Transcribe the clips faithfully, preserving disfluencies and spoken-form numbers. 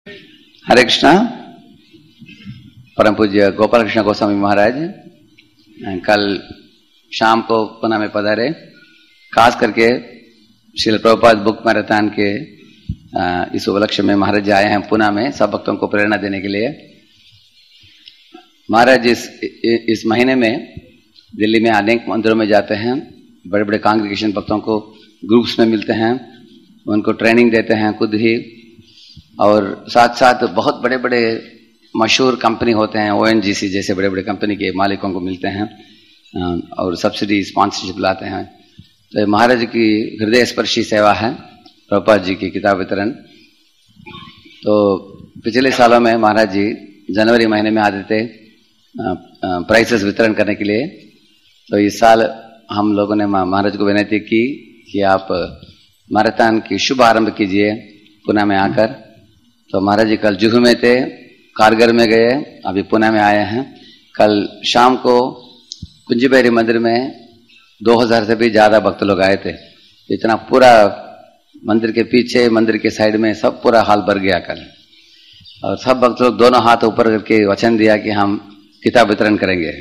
हरे कृष्णा। परम पूज्य गोपाल कृष्ण गोस्वामी महाराज कल शाम को पुणे में पधारे। खास करके श्रील प्रभुपाद बुक मैराथन के इस उपलक्ष्य में महाराज आए हैं पुणे में सब भक्तों को प्रेरणा देने के लिए। महाराज इस इस महीने में दिल्ली में अनेक मंदिरों में जाते हैं, बड़े बड़े कांग्रेगेशन भक्तों को ग्रुप्स में मिलते हैं, उनको ट्रेनिंग देते हैं खुद ही, और साथ साथ बहुत बड़े बड़े मशहूर कंपनी होते हैं, ओएनजीसी जैसे बड़े बड़े कंपनी के मालिकों को मिलते हैं और सब्सिडी स्पॉन्सरशिप लाते हैं। तो महाराज की हृदय स्पर्शी सेवा है प्रभुपाद जी की किताब वितरण। तो पिछले सालों में महाराज जी जनवरी महीने में आते थे प्राइसेस वितरण करने के लिए। तो इस साल हम लोगों ने महाराज को विनती की कि आप मैराथन की शुभ आरंभ कीजिए पुणे में आकर। तो महाराज जी कल जुहू में थे, कारगर में गए, अभी पुणे में आए हैं। कल शाम को कुंजीबेरी मंदिर में दो हज़ार से भी ज्यादा भक्त लोग आए थे। इतना पूरा मंदिर के पीछे, मंदिर के साइड में सब पूरा हाल भर गया कल। और सब भक्त लोग दोनों हाथ ऊपर करके वचन दिया कि हम किताब वितरण करेंगे।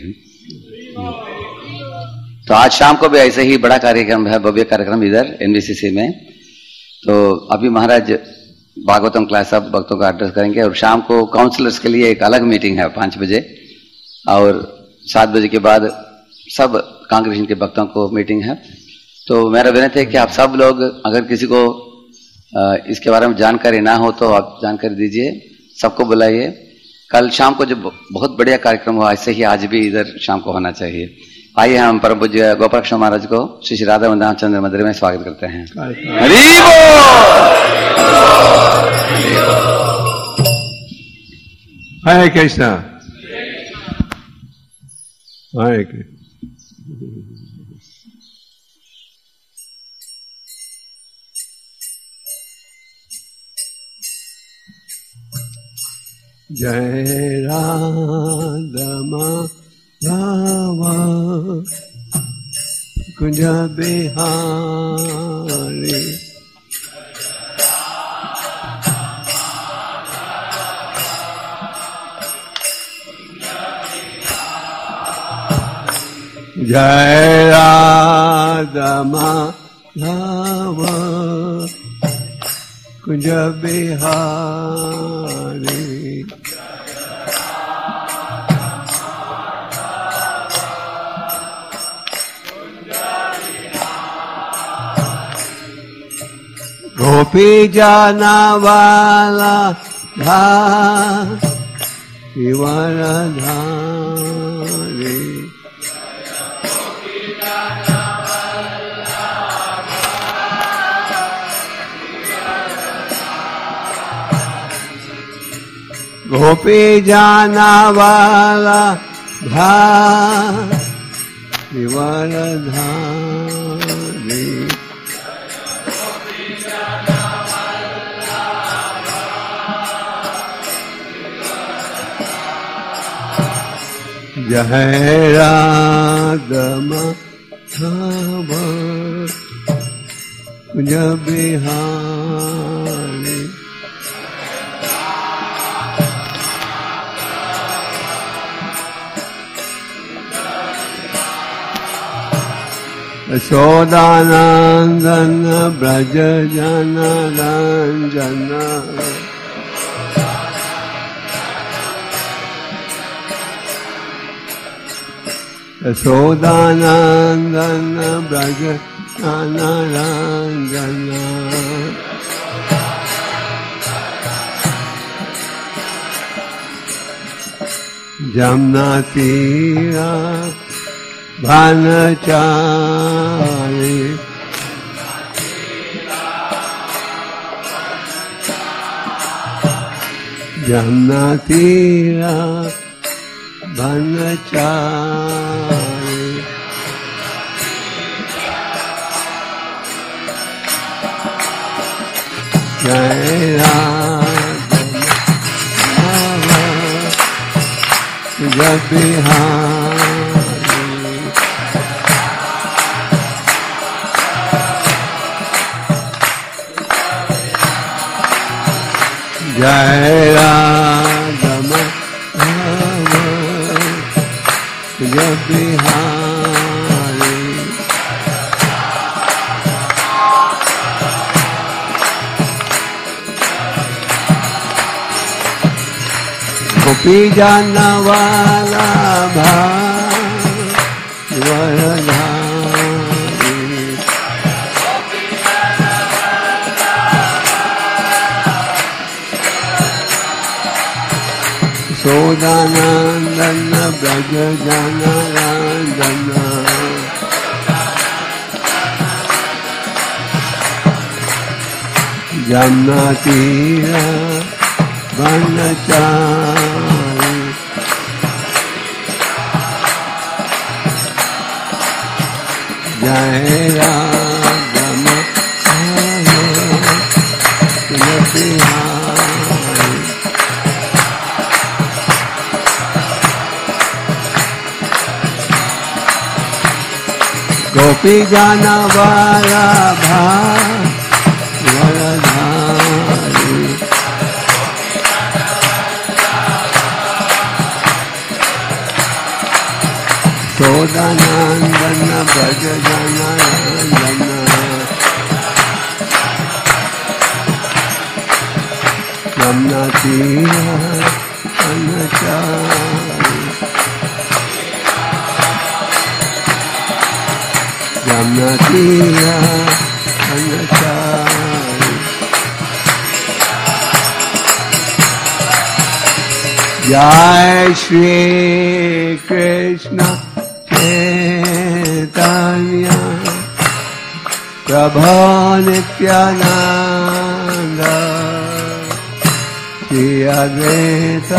तो आज शाम को भी ऐसे ही बड़ा कार्यक्रम है, भव्य कार्यक्रम इधर एनबीसीसी में। तो अभी महाराज भागवतम क्लास सब भक्तों को एड्रेस करेंगे और शाम को काउंसलर्स के लिए एक अलग मीटिंग है पांच बजे, और सात बजे के बाद सब कांग्रेगेशन के भक्तों को मीटिंग है। तो मेरा विनती है कि आप सब लोग, अगर किसी को इसके बारे में जानकारी ना हो तो आप जानकारी दीजिए, सबको बुलाइए। कल शाम को जो बहुत बढ़िया कार्यक्रम हुआ, ऐसे ही आज भी इधर शाम को होना चाहिए। आइए हम परम पूज्य गोपाल कृष्ण महाराज को श्री श्री राधा वृंदावन चंद्र मंदिर में स्वागत करते हैं। हरि बोल। हरे कृष्णा। हरे कृष्ण। जय राधा रावा कुंज बिहारी, जय राधा माधवा कुंज बिहारी, गोपी जाना वाला धा धारी, गोपी जाना वाला धा धारी, जय राधा माधवा कुंज बिहारी, यशोदानंदन ब्रज जन रंजन, यशोदानंदन ब्रज जन रंजन, जमुना तीरा भानचारी, जमुना तीरा भानचारी, जय राधा जब बिहारी जय राधा माधव जय बिहारी गोपी जाना वाला वरधारी सोदानंदन ब्रज जनानंदन जमुना तीर वनचारी जय राधा माधव जय बिहारी गोपी जाना वाला वरधारी सोदानंदन ब्रज जनानंदन यमुना तीर वनचारी यमुना तीर वनचारी जय श्री कृष्ण चैतन्य प्रभु नित्यानंद श्री अद्वैत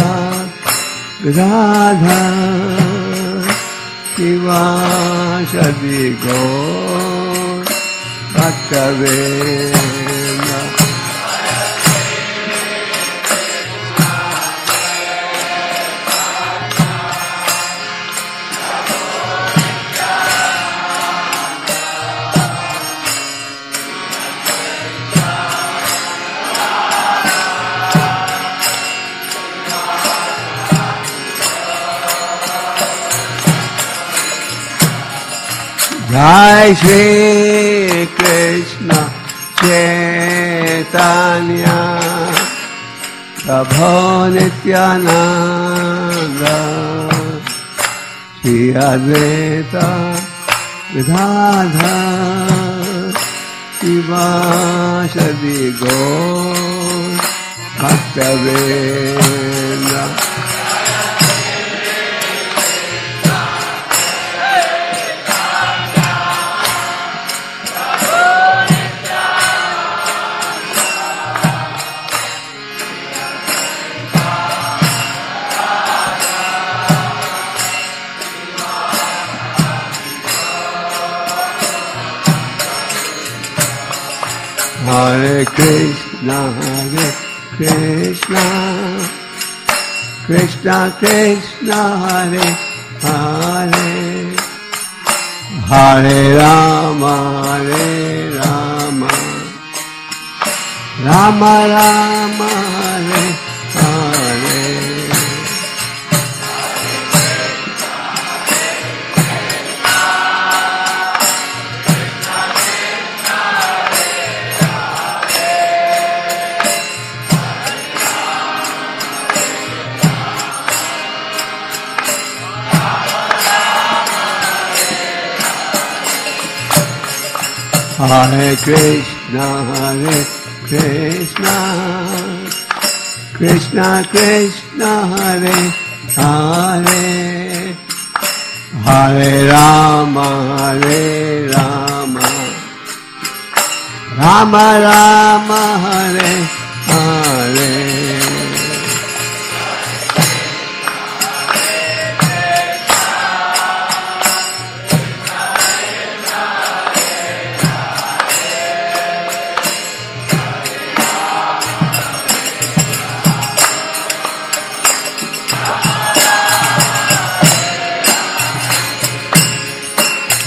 गदाधर शिवासदि गौर भक्तवृंद जय श्री कृष्ण चैतन्य प्रभु नित्यानंद श्री अद्वैत गदाधर शिवासदि गौर भक्तवृंद Hare Krishna, Hare Krishna, Krishna Krishna, Hare Hare, Hare Rama, Hare Rama, Rama Rama, Hare Hare. Hare Krishna, Hare Krishna, Krishna Krishna, Hare Hare, Hare Rama, Hare Rama, Rama Rama, Hare Hare.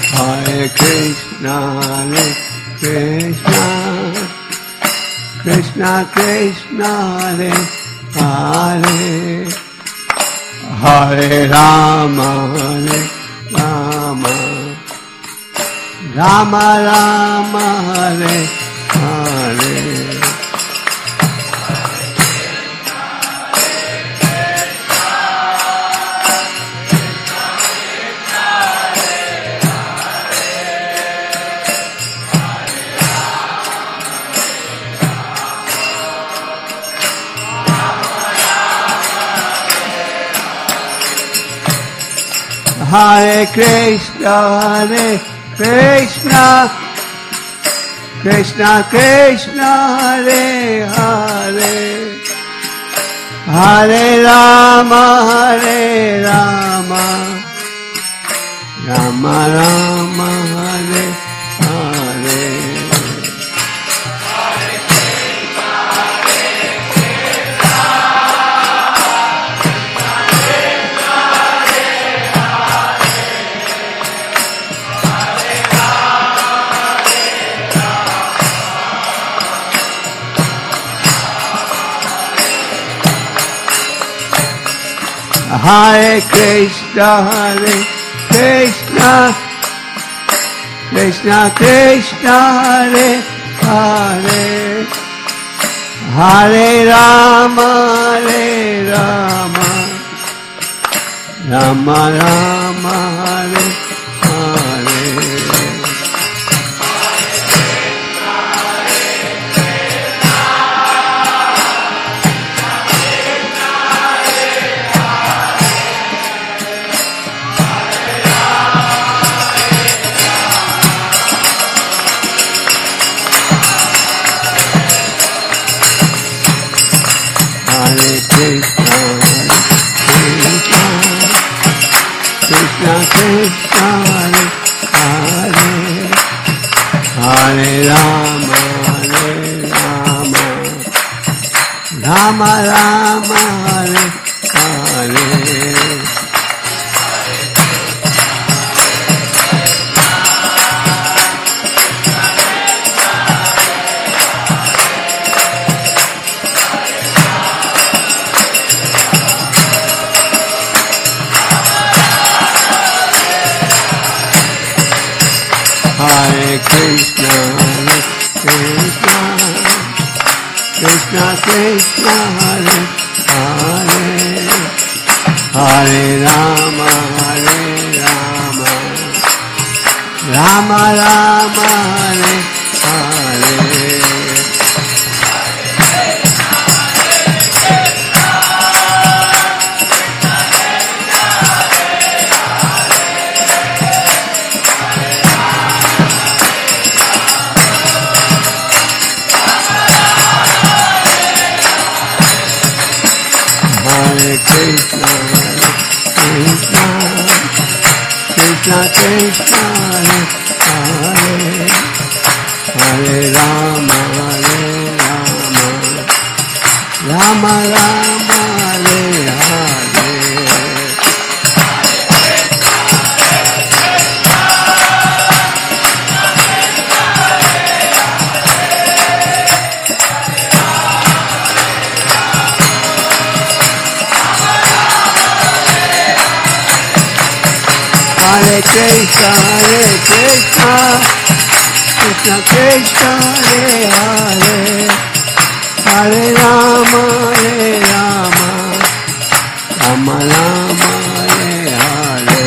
Krishna, Hare Krishna, Krishna Krishna Krishna Hare Hare Hare Rama Hare Rama Rama Rama Hare Hare Hare Krishna, Hare Krishna, Krishna Krishna, Hare Hare, Hare Rama, Hare Rama, Rama Rama, Hare Hare. Hare Krishna, Hare Krishna, Krishna Krishna, Hare Hare, Hare Rama, Hare Rama, Rama Rama, Hare Hare. Hare Krishna, Krishna Krishna, Hare Hare, Hare Rama, Hare Rama, Rama Rama, Hare Hare. Hare Krishna, Hare Krishna, Krishna Krishna, Hare Hare, Hare Rama, Hare Rama, Rama Rama, Hare Hare. Hare Krishna, Krishna, Krishna Krishna, Hare Hare, Hare Rama, Hare Rama, Rama Rama, Hare Hare. Hare Krishna, Hare Krishna, Krishna Krishna, Hare Hare, Hare Rama, Hare Rama, Rama Rama, Hare Hare.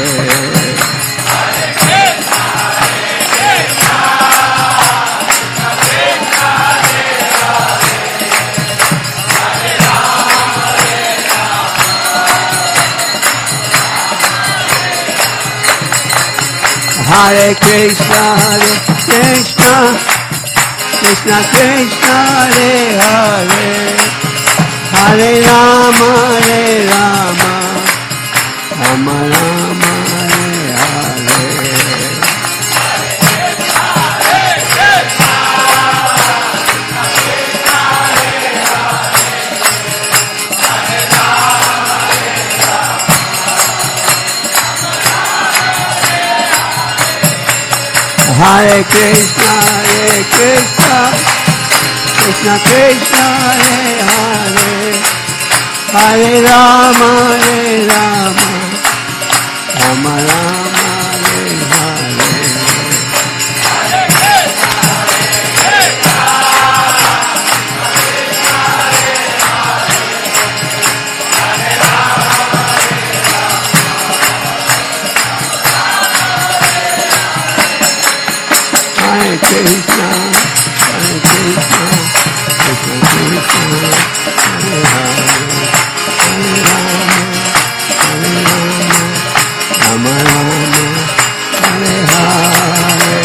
Hare Krishna, Hare Krishna, Krishna Krishna, Hare Hare, Hare Rama, Hare Rama, Rama Rama, Hare Hare. Hare Krishna, Hare Krishna, Krishna Krishna Hare Hare Hare Rama Hare Rama Rama Rama Hare Hare Hare Krishna, Hare Krishna, Krishna Krishna, Hare Hare, Hare Rama, Hare Rama, Rama Rama, Hare Hare.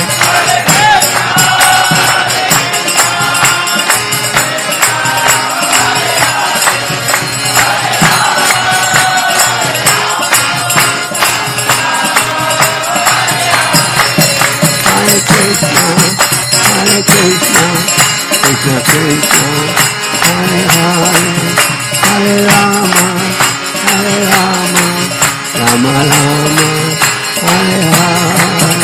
Hare Krishna, Hare Krishna, Krishna Krishna, Hare Hare, Hare Rama, Hare Rama, Rama Rama, Hare Hare.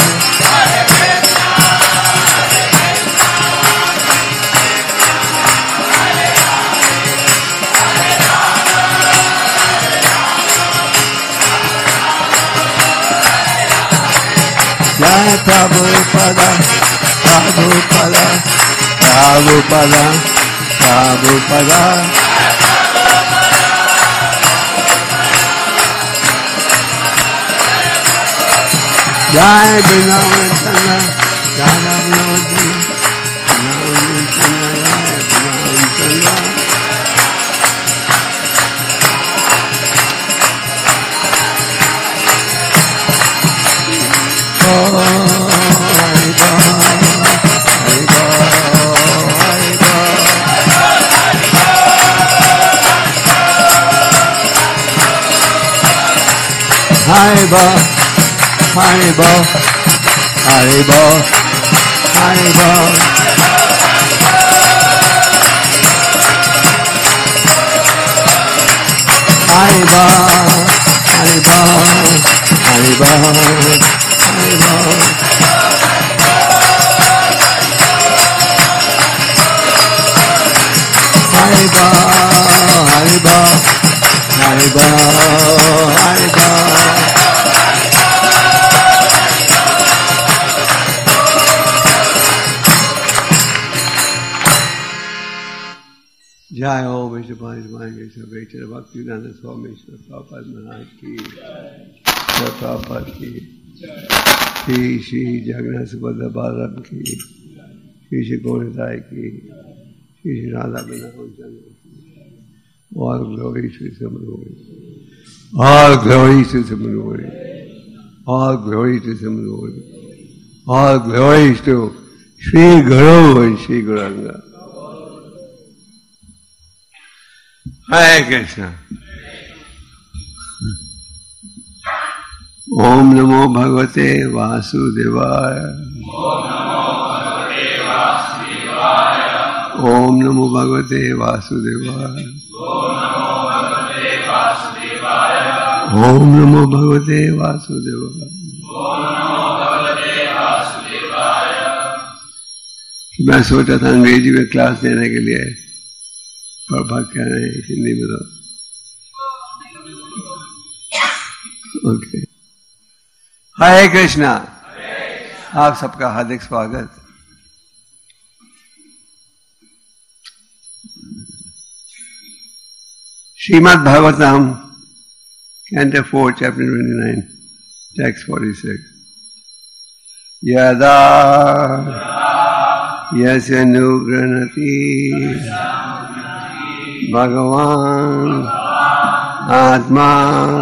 Jai Prabhupada, Prabhupada, Prabhupada, Prabhupada. Jai Vrindavan Chandra, Radha Vinodi, Vrindavan Chandra, Jai Vrindavan Chandra. Oh, Hari Bol, Hari Bol, Hari Bol. Hari Bol, Hari Bol, Hari Bol, Hari Bol. Hari Bol, Hari Bol, Hari Bol, Hari Bol. Hari Bol, Hari Bol, Hari Bol, Hari Bol. Jai Ho Vishnu Padma Vishnu Vishnu Bhakti Nanda Swami Vishnu Prabhupada Maharaj ki Jai Prabhupada ki Shri Shri Jagannath Subhadra Balaram ki Shri Shri Gaurasai ki Shri Shri Radha Vrindavan Chandra ki. All glory to Samadhi. All glory to Samadhi. All glory to Samadhi. All glory to Shri Guru and Shri Gauranga. Hare Krishna. Om Namo Bhagavate Vasudevaya. Om Namo Bhagavate Vasudevaya. Om Namo Bhagavate Vasudevaya. मैं सोचा था अंग्रेजी में class देने के लिए, पर बात कह रहे हैं हिंदी में तो ओके। हरे कृष्णा, आप सबका हार्दिक स्वागत। Shrimad Bhagavatam canto four chapter twenty nine text forty six. यदा यस्य अनुगृह्णाति भगवान आत्मा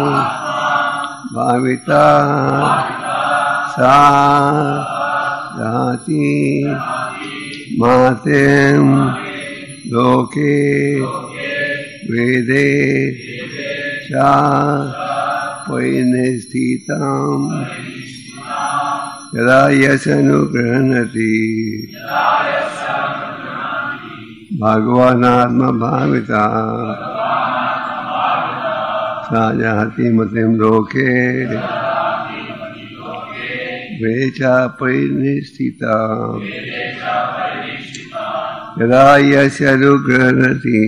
भाविता सा जाति मातेम लोके वेदे चा परिनिष्ठिताम् यदा यस्य अनुगृह्णाति भगवान आत्मा भाविता सा जाति मतिम लोके वेचा परिनिष्ठिता यदा यस्य अनुगृह्णाति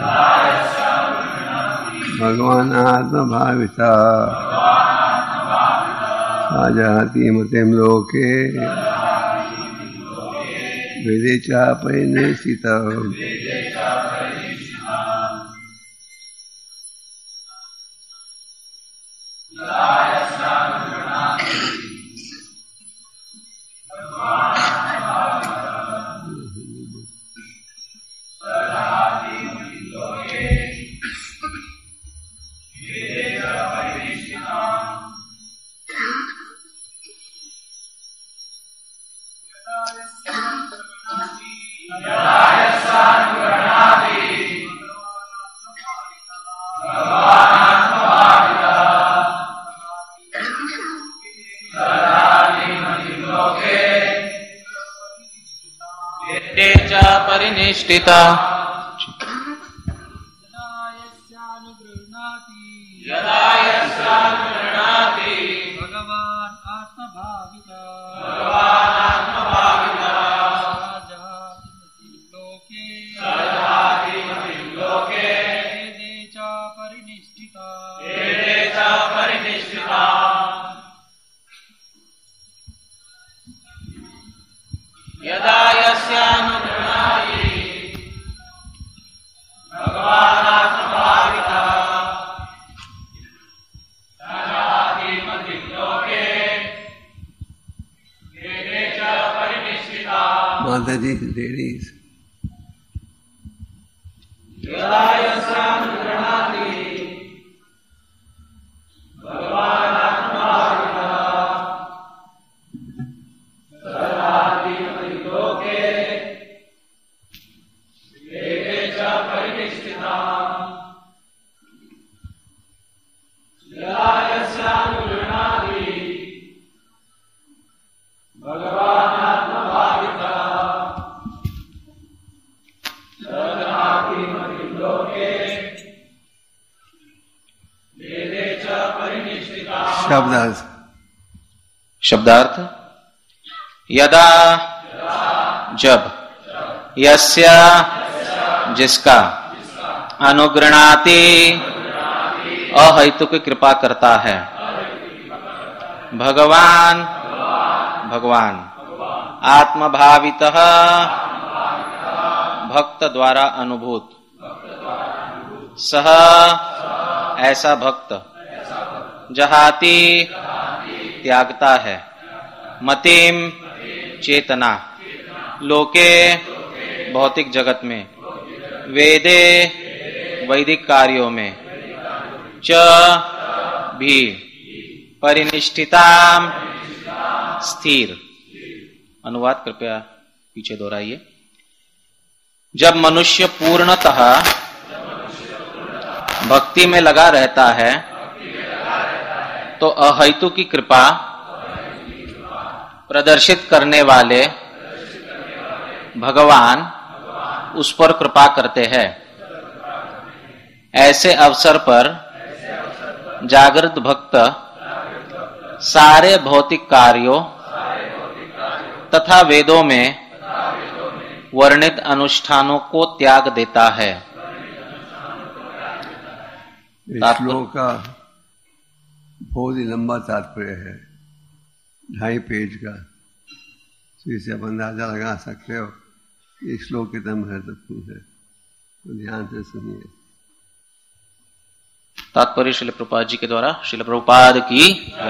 भगवान् आत्मभाविता आजाति मतिं लोके वेदे च परिनिष्ठितः। परिनिष्ठिता यदा यस्यानुगृह्णाति भगवान् आत्मभाविता भगवान् आत्मभाविता लोके सजाति मतिं लोके वेदे च परिनिष्ठिता वेदे च परिनिष्ठिता। यदा यस्यानुगृह्णाति भगवान् आत्मभाविता सजाति मतिं लोके वेदे च परिनिष्ठिता। माता जी लेडीज यदा यस्यानुगृह्णाति भगवान् आत्मभाविता सजाति मतिं लोके वेदे च परिनिष्ठिता। यदा यस्यानुगृह्णाति भगवान् आत्मभाविता सजाति मतिं लोके वेदे च परिनिष्ठिता। शब्दार्थ शब्दार्थ यदा जब यस्य जिसका अनुगृणाति अहेतुक कृपा करता है भगवान भगवान आत्मभावितः भक्त द्वारा अनुभूत सह ऐसा भक्त जहाति त्यागता है मतिम चेतना लोके भौतिक जगत में वेदे वैदिक कार्यों में च भी परिनिष्ठिताम स्थिर। अनुवाद कृपया पीछे दोहराइए। जब मनुष्य पूर्णतः भक्ति में लगा रहता है तो अहेतु की कृपा प्रदर्शित करने वाले भगवान उस पर कृपा करते हैं। ऐसे अवसर पर जागृत भक्त सारे भौतिक कार्यों तथा वेदों में वर्णित अनुष्ठानों को त्याग देता है। श्लोक का बहुत ही लंबा तात्पर्य है, ढाई पेज का, तो इसे आप अंदाजा लगा सकते हो इस श्लोक कितना महत्वपूर्ण है, तो ध्यान से सुनिए। तात्पर्य श्रील प्रभुपाद जी के द्वारा श्रील प्रभुपाद की।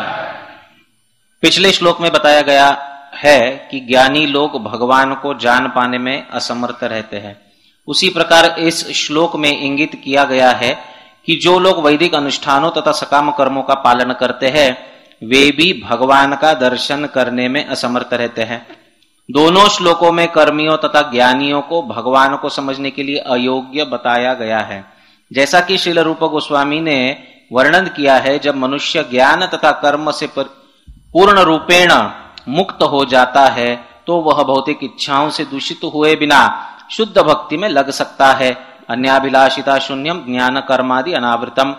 पिछले श्लोक में बताया गया है कि ज्ञानी लोग भगवान को जान पाने में असमर्थ रहते हैं। उसी प्रकार इस श्लोक में इंगित किया गया है कि जो लोग वैदिक अनुष्ठानों तथा सकाम कर्मों का पालन करते हैं वे भी भगवान का दर्शन करने में असमर्थ रहते हैं। दोनों श्लोकों में कर्मियों तथा ज्ञानियों को भगवान को समझने के लिए अयोग्य बताया गया है। जैसा कि श्रील रूप गोस्वामी ने वर्णन किया है, जब मनुष्य ज्ञान तथा कर्म से पूर्ण रूपेण मुक्त हो जाता है तो वह भौतिक इच्छाओं से दूषित हुए बिना शुद्ध भक्ति में लग सकता है। अन्याभिलाषिता शून्यम ज्ञान कर्मादि अनावृतम।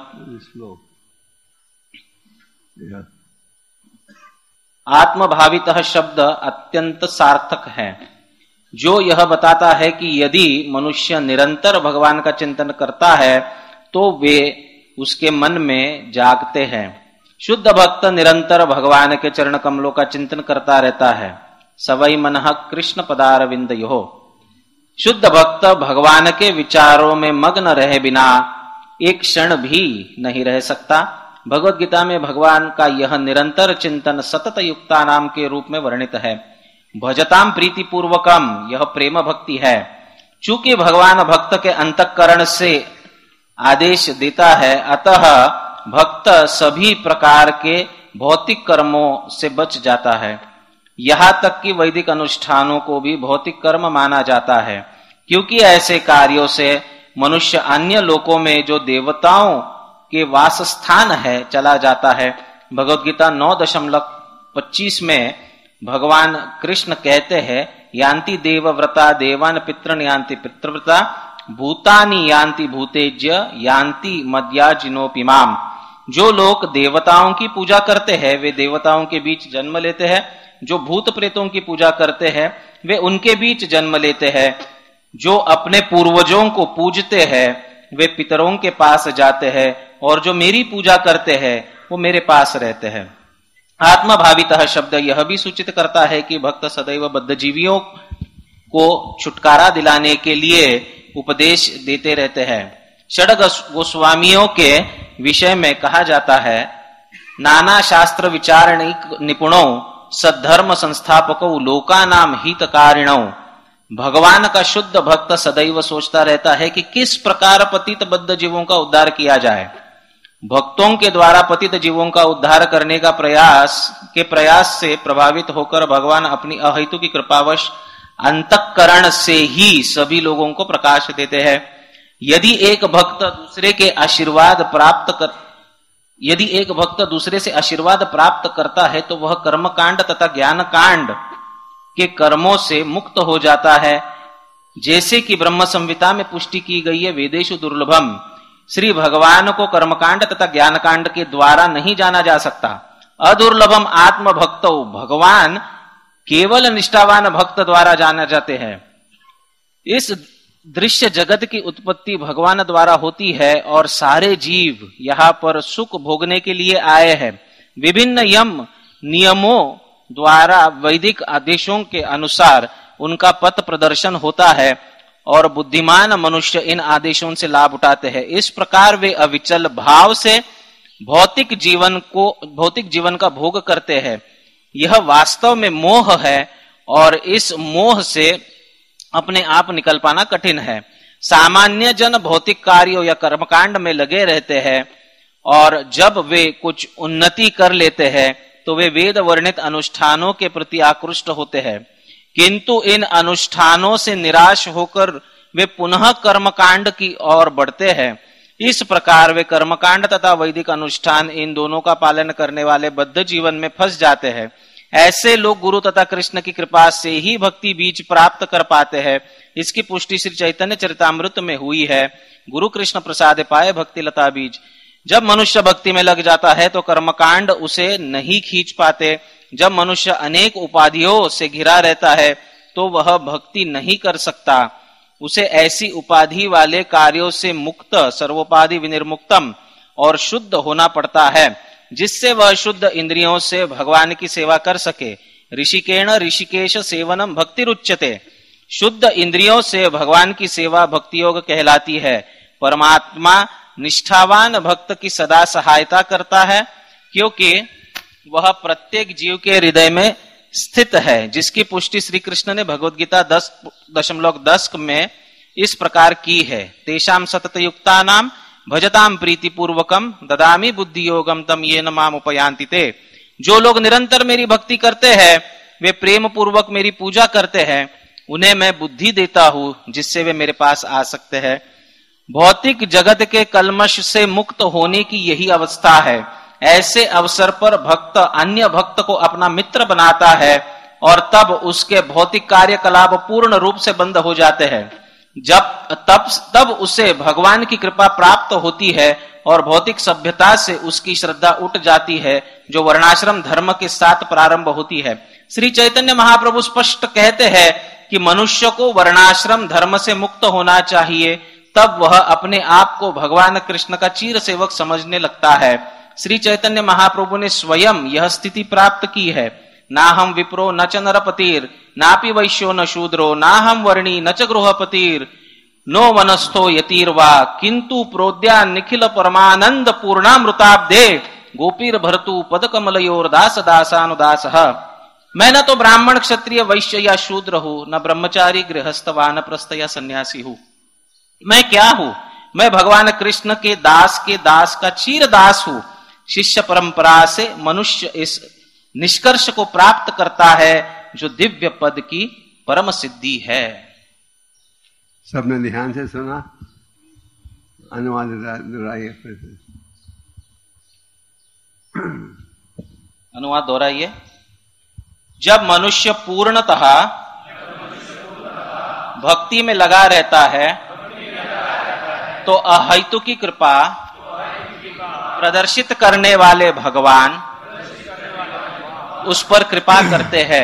आत्मभावितः शब्द अत्यंत सार्थक है। जो यह बताता है कि यदि मनुष्य निरंतर भगवान का चिंतन करता है तो वे उसके मन में जागते हैं। शुद्ध भक्त निरंतर भगवान के चरण कमलों का चिंतन करता रहता है। सवै मनः कृष्ण पदारविंदयोः। शुद्ध भक्त भगवान के विचारों में मग्न रहे बिना एक क्षण भी नहीं रह सकता। भगवत गीता में भगवान का यह निरंतर चिंतन सतत युक्ता नाम के रूप में वर्णित है। भजताम प्रीति पूर्वकम, यह प्रेम भक्ति है। चूंकि भगवान भक्त के अंतःकरण से आदेश देता है, अतः भक्त सभी प्रकार के भौतिक कर्मों से बच जाता है। यहां तक कि वैदिक अनुष्ठानों को भी भौतिक कर्म माना जाता है, क्योंकि ऐसे कार्यों से मनुष्य अन्य लोकों में जो देवताओं के वास स्थान है चला जाता है। भगवत गीता नौ दशमलव पच्चीस में भगवान कृष्ण कहते हैं, यान्ति देवव्रता देवान पितृन यान्ति पितृव्रता भूतानि यान्ति भूतेज्य यान्ति मद्याजिनोपिमाम। जो लोग देवताओं की पूजा करते हैं वे देवताओं के बीच जन्म लेते हैं, जो भूत प्रेतों की पूजा करते हैं वे उनके बीच जन्म लेते हैं, जो अपने पूर्वजों को पूजते हैं वे पितरों के पास जाते हैं, और जो मेरी पूजा करते हैं वो मेरे पास रहते हैं। आत्मभावितः शब्द यह भी सूचित करता है कि भक्त सदैव बद्धजीवियों को छुटकारा दिलाने के लिए उपदेश देते रहते हैं। षड गोस्वामियों के विषय में कहा जाता है, नाना शास्त्र विचारणिक निपुणों सद्धर्म संस्थापकों लोकानाम हितकारिणों। भगवान का शुद्ध भक्त सदैव सोचता रहता है कि किस प्रकार पतित बद्ध जीवों का उद्धार किया जाए। भक्तों के द्वारा पतित जीवों का उद्धार करने का प्रयास के प्रयास से प्रभावित होकर भगवान अपनी अहेतु की कृपावश अंतःकरण से ही सभी लोगों को प्रकाश देते हैं। यदि एक भक्त दूसरे के आशीर्वाद प्राप्त कर यदि एक भक्त दूसरे से आशीर्वाद प्राप्त करता है तो वह कर्मकांड तथा ज्ञान कांड के कर्मों से मुक्त हो जाता है। जैसे कि ब्रह्म संहिता में पुष्टि की गई है, वेदेषु दुर्लभम। श्री भगवान को कर्मकांड तथा ज्ञान कांड के द्वारा नहीं जाना जा सकता। अदुर्लभम आत्म भक्तो, भगवान केवल निष्ठावान भक्त द्वारा जाने जाते हैं। इस दृश्य जगत की उत्पत्ति भगवान द्वारा होती है और सारे जीव यहाँ पर सुख भोगने के लिए आए हैं। विभिन्न यम नियमों द्वारा वैदिक आदेशों के अनुसार उनका पथ प्रदर्शन होता है और बुद्धिमान मनुष्य इन आदेशों से लाभ उठाते हैं। इस प्रकार वे अविचल भाव से भौतिक जीवन को भौतिक जीवन का भोग करते हैं। यह वास्तव में मोह है और इस मोह से अपने आप निकल पाना कठिन है। सामान्य जन भौतिक कार्यों या कर्मकांड में लगे रहते हैं और जब वे कुछ उन्नति कर लेते हैं तो वे वेद वर्णित अनुष्ठानों के प्रति आकृष्ट होते हैं, किंतु इन अनुष्ठानों से निराश होकर वे पुनः कर्मकांड की ओर बढ़ते हैं। इस प्रकार वे कर्मकांड तथा वैदिक अनुष्ठान इन दोनों का पालन करने वाले बद्ध जीवन में फंस जाते हैं। ऐसे लोग गुरु तथा कृष्ण की कृपा से ही भक्ति बीज प्राप्त कर पाते हैं। इसकी पुष्टि श्री चैतन्य चरितामृत में हुई है। गुरु कृष्ण प्रसाद पाए भक्ति लता बीज। जब मनुष्य भक्ति में लग जाता है तो कर्मकांड उसे नहीं खींच पाते। जब मनुष्य अनेक उपाधियों से घिरा रहता है तो वह भक्ति नहीं कर सकता। उसे ऐसी उपाधि वाले कार्यों से मुक्त, सर्वोपाधि विनिर्मुक्तम और शुद्ध होना पड़ता है, जिससे वह शुद्ध इंद्रियों से भगवान की सेवा कर सके। ऋषिकेण ऋषिकेश सेवनम भक्ति रुच्यते। शुद्ध इंद्रियों से भगवान की सेवा भक्ति योग कहलाती है। परमात्मा निष्ठावान भक्त की सदा सहायता करता है, क्योंकि वह प्रत्येक जीव के हृदय में स्थित है, जिसकी पुष्टि श्री कृष्ण ने भगवत गीता दस दशमलव दस में इस प्रकार की है। तेषाम सतत युक्ता नाम भजताम प्रीति पूर्वकम ददामी बुद्धि योगम तम ये नाम उपयांति ते। जो लोग निरंतर मेरी भक्ति करते हैं वे प्रेम पूर्वक मेरी पूजा करते हैं, उन्हें मैं बुद्धि देता हूं जिससे वे मेरे पास आ सकते हैं। भौतिक जगत के कलमश से मुक्त होने की यही अवस्था है। ऐसे अवसर पर भक्त अन्य भक्त को अपना मित्र बनाता है और तब उसके भौतिक कार्यकलाप पूर्ण रूप से बंद हो जाते हैं। जब तब तब उसे भगवान की कृपा प्राप्त होती है और भौतिक सभ्यता से उसकी श्रद्धा उठ जाती है, जो वर्णाश्रम धर्म के साथ प्रारंभ होती है। श्री चैतन्य महाप्रभु स्पष्ट कहते हैं कि मनुष्य को वर्णाश्रम धर्म से मुक्त होना चाहिए, तब वह अपने आप को भगवान कृष्ण का चीर सेवक समझने लगता है। श्री चैतन्य महाप्रभु ने स्वयं यह स्थिति प्राप्त की है। ना हम विप्रो न च नरपतिर, नापि वैश्यो न शूद्रो, ना हम वर्णी न च गृहपतिर, नो वनस्थो यतीर्वा, किंतु प्रोद्या निखिल परमानंद पूर्णामृताब्दे गोपीर भरतु पद कमलयोर दास दासानुदास। मैं न तो ब्राह्मण क्षत्रिय वैश्य या शूद्र हूं, न ब्रह्मचारी गृहस्थ वानप्रस्थ या सन्यासी हूं। मैं क्या हूं? मैं भगवान कृष्ण के दास के दास का चीर दास हूं। शिष्य परंपरा से मनुष्य इस निष्कर्ष को प्राप्त करता है जो दिव्य पद की परम सिद्धि है। सबने ध्यान से सुना, अनुवाद दोहराइए फिर से। अनुवाद दोहराइए। जब मनुष्य पूर्णतः भक्ति में लगा रहता है तो अहेतु की कृपा प्रदर्शित करने वाले भगवान उस पर कृपा करते हैं।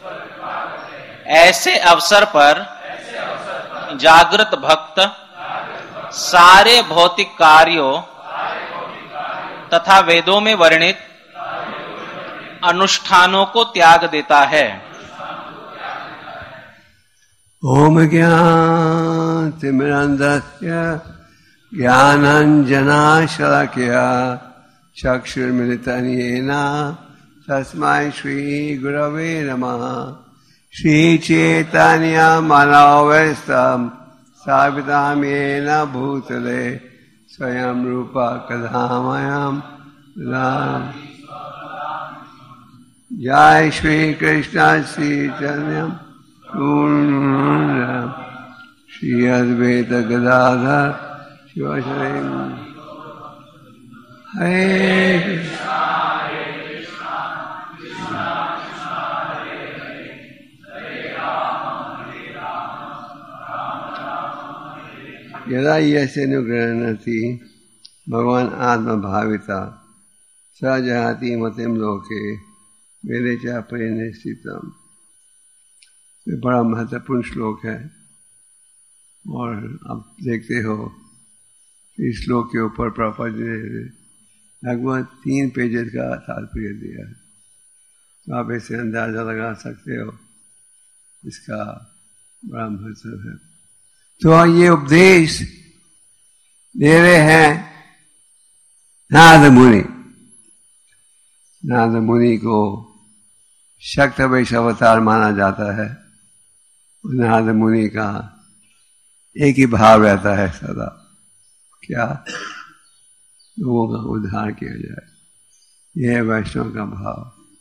ऐसे अवसर पर जागृत भक्त सारे भौतिक कार्यों तथा वेदों में वर्णित अनुष्ठानों को त्याग देता है। ओम ज्ञानतिमिरन्धस्य ज्ञानाञ्जनाशलाकया चक्षुर्मिलितं तस्मै श्री गुरवे नमः। श्री चैतन्य मनोवस्थं स्थापितं येन भूतले स्वयं रूपा कदामयं जय श्री कृष्ण श्री चैतन्य श्री अद्वैत गदाधर शिवाचार्य हरे यदा यस्य अनुगृह्णाति भगवान आत्मभाविता स जहाति मतिम लोके वेदे च परिनिष्ठितम। ये बड़ा महत्वपूर्ण श्लोक है और आप देखते हो इस श्लोक के ऊपर प्रभुपाद जी ने लगभग तीन पेजेस का तात्पर्य दिया है। तो आप इससे अंदाजा लगा सकते हो इसका बड़ा महत्व है। तो ये उपदेश दे रहे हैं नारद मुनि। नारद मुनि को शक्त वैश्य अवतार माना जाता है। नारद मुनि का एक ही भाव रहता है सदा, क्या? लोगों का उद्धार किया जाए। यह है वैष्णव का भाव।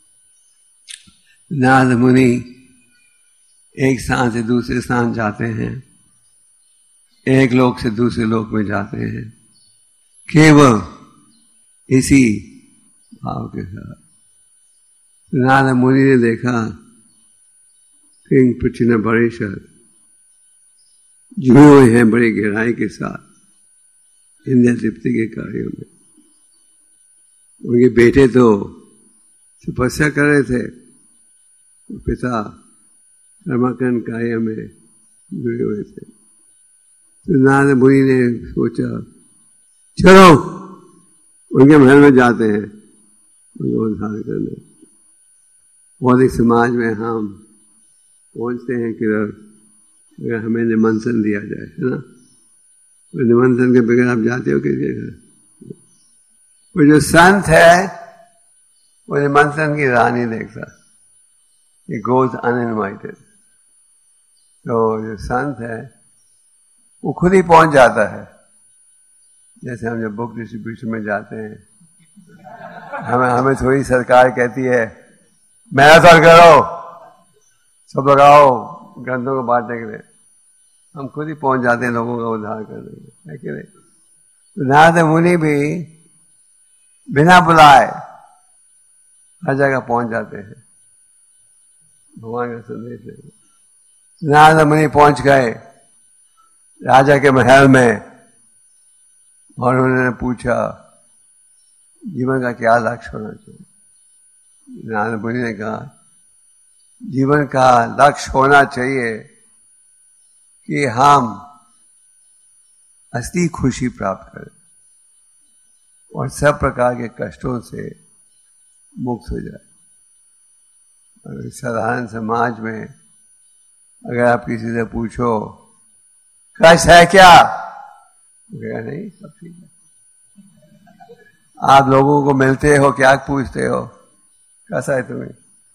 नारद मुनि एक स्थान से दूसरे स्थान जाते हैं, एक लोक से दूसरे लोक में जाते हैं, केवल इसी भाव के साथ। नारद मुनि ने देखा किंग प्रचिन परिषद जुड़े हुए हैं बड़ी गहराई के साथ इंद्रिय तृप्ति के कार्यों में। उनके बेटे तो तपस्या कर रहे थे, पिता कर्मकांड कार्य में जुड़े हुए थे। तो नारद मुनि ने सोचा चलो उनके महल में जाते हैं उनको उद्धार करने। बौद्धिक समाज में हम पहुंचते हैं कि अगर हमें निमंत्रण दिया जाए, है ना, तो निमंत्रण के बगैर आप जाते हो किसी घर? वो जो संत है वो निमंत्रण की राह नहीं देखता, he goes uninvited। तो जो संत है वो खुद ही पहुंच जाता है। जैसे हम जब बुक डिस्ट्रीब्यूशन में जाते हैं, हमें हमें थोड़ी सरकार कहती है मैराथन करो, सब लगाओ ग्रंथों को बांटने के लिए। हम खुद ही पहुंच जाते हैं लोगों का उद्धार करने के लिए, है कि नहीं? तो नारद मुनि भी बिना बुलाए हर जगह पहुंच जाते हैं भगवान का संदेश है। नारद मुनि पहुंच गए राजा के महल में और उन्होंने पूछा जीवन का क्या लक्ष्य होना चाहिए। नारद मुनि ने कहा जीवन का लक्ष्य होना चाहिए कि हम असली खुशी प्राप्त करें और सब प्रकार के कष्टों से मुक्त हो जाए। और साधारण समाज में अगर आप किसी से पूछो कष्ट है क्या, कहेगा नहीं सब ठीक है। आप लोगों को मिलते हो क्या पूछते हो कैसा है तुम्हें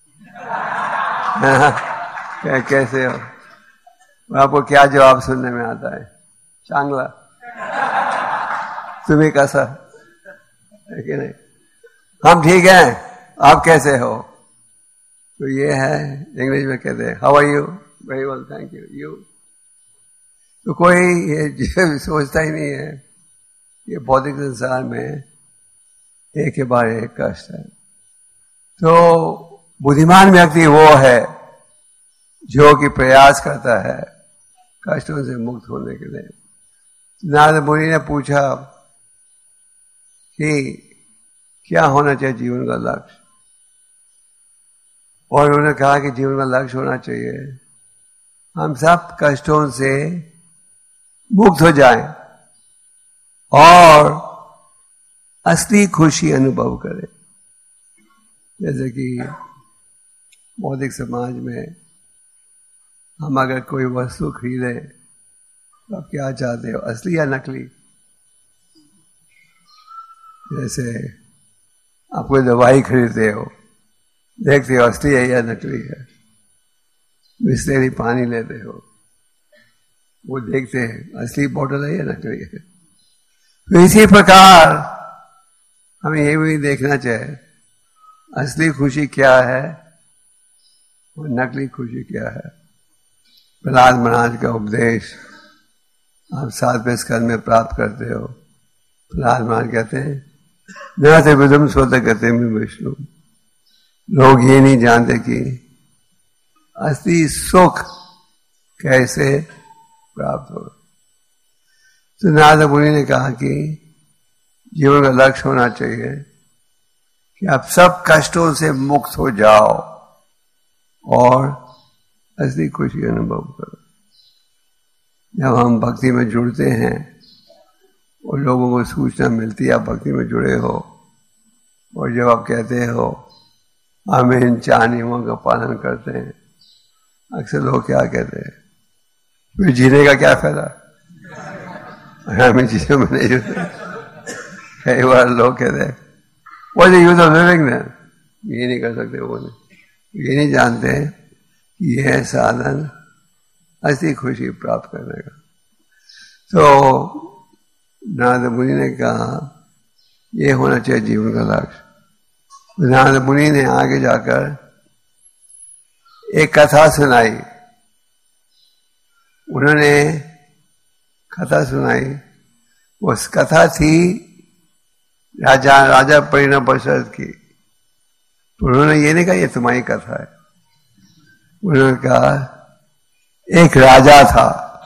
कै, कैसे हो, आपको क्या जवाब सुनने में आता है? चांगला। तुम्हें कैसा है कि नहीं? हम ठीक हैं, आप कैसे हो? तो ये है इंग्लिश में कहते हैं how are you, very well thank you, you. तो कोई ये सोचता ही नहीं है ये भौतिक संसार में एक के बाद एक कष्ट है। तो बुद्धिमान व्यक्ति वो है जो कि प्रयास करता है कष्टों से मुक्त होने के लिए। नारद मुनि ने पूछा कि क्या होना चाहिए जीवन का लक्ष्य, और उन्होंने कहा कि जीवन का लक्ष्य होना चाहिए हम सब कष्टों से मुक्त हो जाएं और असली खुशी अनुभव करें। जैसे कि बौद्धिक समाज में हम अगर कोई वस्तु खरीदे तो आप क्या चाहते हो, असली या नकली? जैसे आप कोई दवाई खरीदते हो, देखते हो असली है या नकली है। बिस्लेरी पानी लेते हो, वो देखते हैं असली बोतल है या नकली है। तो इसी प्रकार हमें ये भी देखना चाहिए असली खुशी क्या है और नकली खुशी क्या है। प्रहलाद महाराज का उपदेश आप सातवें स्कंद में प्राप्त करते हो। प्रहलाद महाराज कहते हैं न से विदुम स्वतः कहते विष्णु, लोग ये नहीं जानते कि असली सुख कैसे प्राप्त हो। तो नारद मुनि ने कहा कि जीवन का लक्ष्य होना चाहिए कि आप सब कष्टों से मुक्त हो जाओ और असली खुशी अनुभव करो। जब हम भक्ति में जुड़ते हैं और लोगों को सूचना मिलती है आप भक्ति में जुड़े हो, और जब आप कहते हो हम इन चार नियमों का पालन करते हैं, अक्सर लोग क्या कहते हैं फिर जीने का क्या फायदा, हम इन चीजों में नहीं जुड़ते। कई बार लोग कहते हैं वो यूज ऑफ लिविंग देन, ये नहीं कर सकते, वो नहीं, ये नहीं जानते कि यह है साधन असली खुशी प्राप्त करने का। तो नारद मुनि ने कहा ये होना चाहिए जीवन का लक्ष्य। नारद मुनि ने आगे जाकर एक कथा सुनाई। उन्होंने कथा सुनाई, उस कथा थी राजा राजा परिणव दशरथ की। तो उन्होंने ये नहीं कहा ये तुम्हारी कथा है, उन्होंने कहा एक राजा था,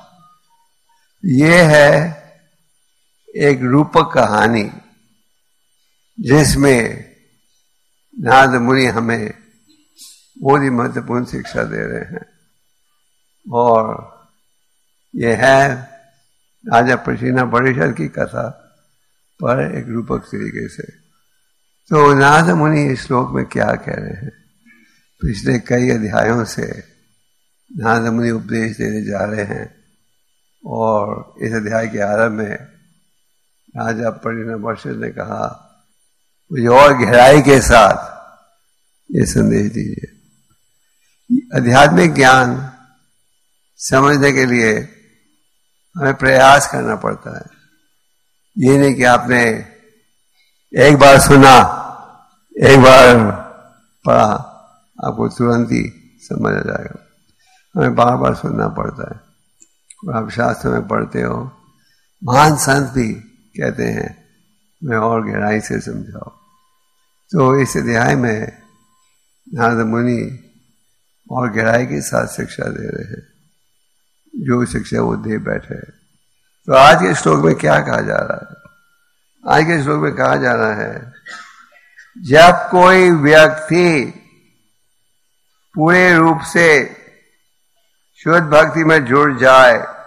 ये है एक रूपक कहानी जिसमें नारद मुनि हमें बहुत ही महत्वपूर्ण शिक्षा दे रहे हैं। और ये है राजा परिणव की कथा पर एक रूपक तरीके से। तो नारद मुनि इस श्लोक में क्या कह रहे हैं, पिछले कई अध्यायों से नारद मुनि उपदेश देने जा रहे हैं, और इस अध्याय के आरंभ में राजा परिणव ने कहा मुझे और गहराई के साथ ये संदेश दीजिए। आध्यात्मिक ज्ञान समझने के लिए हमें प्रयास करना पड़ता है। ये नहीं कि आपने एक बार सुना, एक बार पढ़ा, आपको तुरंत ही समझ आ जाएगा। हमें बार बार सुनना पड़ता है। और आप शास्त्र में पढ़ते हो, महान संत भी कहते हैं मैं और गहराई से समझाओ। तो इस अध्याय में नारद मुनि और गहराई के साथ शिक्षा दे रहे हैं, जो शिक्षा वो दे बैठे हैं। तो आज के श्लोक में क्या कहा जा रहा है? आज के श्लोक में कहा जा रहा है जब कोई व्यक्ति पूरे रूप से शुद्ध भक्ति में जुड़ जाए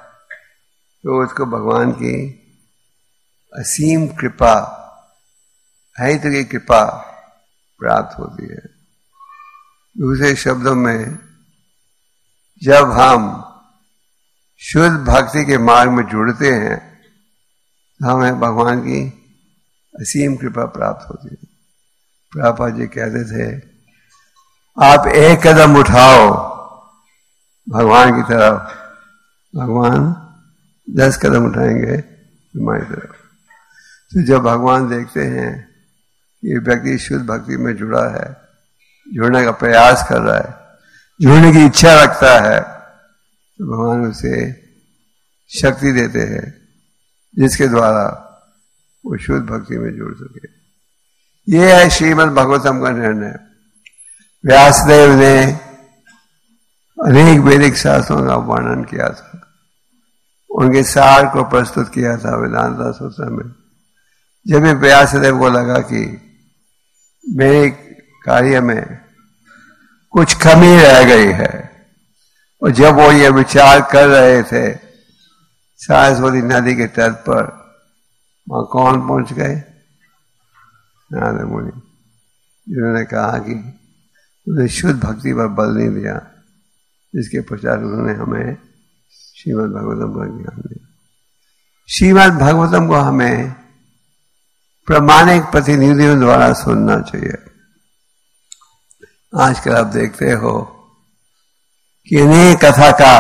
तो उसको भगवान की असीम कृपा है, तो ये कृपा प्राप्त होती है। दूसरे शब्दों में, जब हम शुद्ध भक्ति के मार्ग में जुड़ते हैं तो हमें भगवान की असीम कृपा प्राप्त होती है। प्रभुपाद जी कहते थे, आप एक कदम उठाओ भगवान की तरफ, भगवान दस कदम उठाएंगे तुम्हारी तरफ। तो जब भगवान देखते हैं कि ये व्यक्ति शुद्ध भक्ति में जुड़ा है, जुड़ने का प्रयास कर रहा है, जुड़ने की इच्छा रखता है, तो भगवान उसे शक्ति देते हैं जिसके द्वारा वो शुद्ध भक्ति में जुड़ सके। ये है श्रीमद् भागवतम का निर्णय। व्यासदेव ने अनेक वैदिक शास्त्रों का वर्णन किया था, उनके सार को प्रस्तुत किया था वेदांत सूत्र में। जब ये व्यासदेव को लगा कि मेरे कार्य में कुछ कमी रह गई है, और जब वो ये विचार कर रहे थे सरस्वती नदी के तट पर, वहां कौन पहुंच गए? नारद मुनि, जिन्होंने कहा कि उन्हें शुद्ध भक्ति पर बल नहीं दिया, जिसके पश्चात उन्होंने हमें श्रीमद् भागवतम का ज्ञान दिया। श्रीमद् भागवतम को हमें प्रामाणिक प्रतिनिधियों द्वारा सुनना चाहिए। आजकल आप देखते हो कि अनेक कथाकार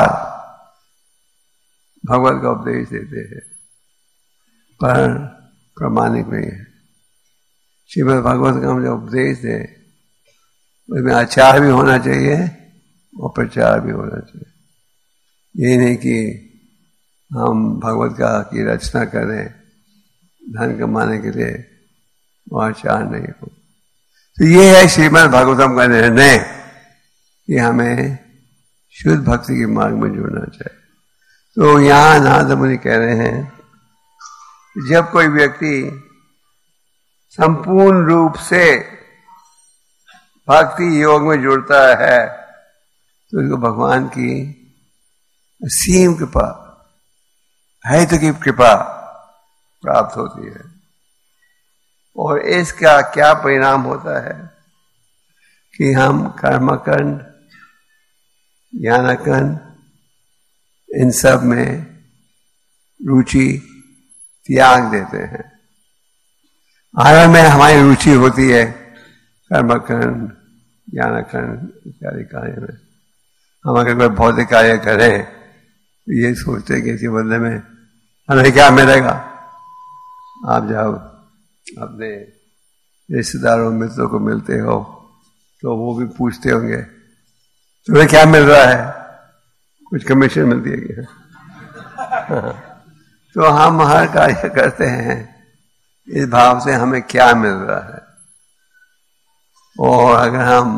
भगवत का उपदेश देते हैं, पर प्रामाणिक नहीं है। श्रीमद् भागवत का हम जो उपदेश दे, उसमें आचार भी होना चाहिए और प्रचार भी होना चाहिए। ये नहीं कि हम भगवत का की रचना करें धन कमाने के लिए, वो आचार नहीं हो। तो ये है श्रीमद् भागवतम का निर्णय कि हमें शुद्ध भक्ति के मार्ग में जुड़ना चाहिए। तो यहां नारद मुनि कह रहे हैं कि जब कोई व्यक्ति संपूर्ण रूप से भक्ति योग में जुड़ता है तो उसको भगवान की असीम कृपा है, तो की कृपा प्राप्त होती है। और इसका क्या परिणाम होता है कि हम कर्मकांड, ज्ञानकांड, इन सब में रुचि त्याग देते हैं। आरंभ में हमारी रुचि होती है कर्मकांड, ज्ञानकांड इत्यादि कार्य में। हम अगर कोई भौतिक कार्य करें तो ये सोचते हैं कि इसके बदले में हमें क्या मिलेगा। आप जब अपने रिश्तेदारों मित्रों को मिलते हो तो वो भी पूछते होंगे तुम्हें क्या मिल रहा है, कुछ कमीशन मिलती है क्या? तो हम हर कार्य करते हैं इस भाव से हमें क्या मिल रहा है। और अगर हम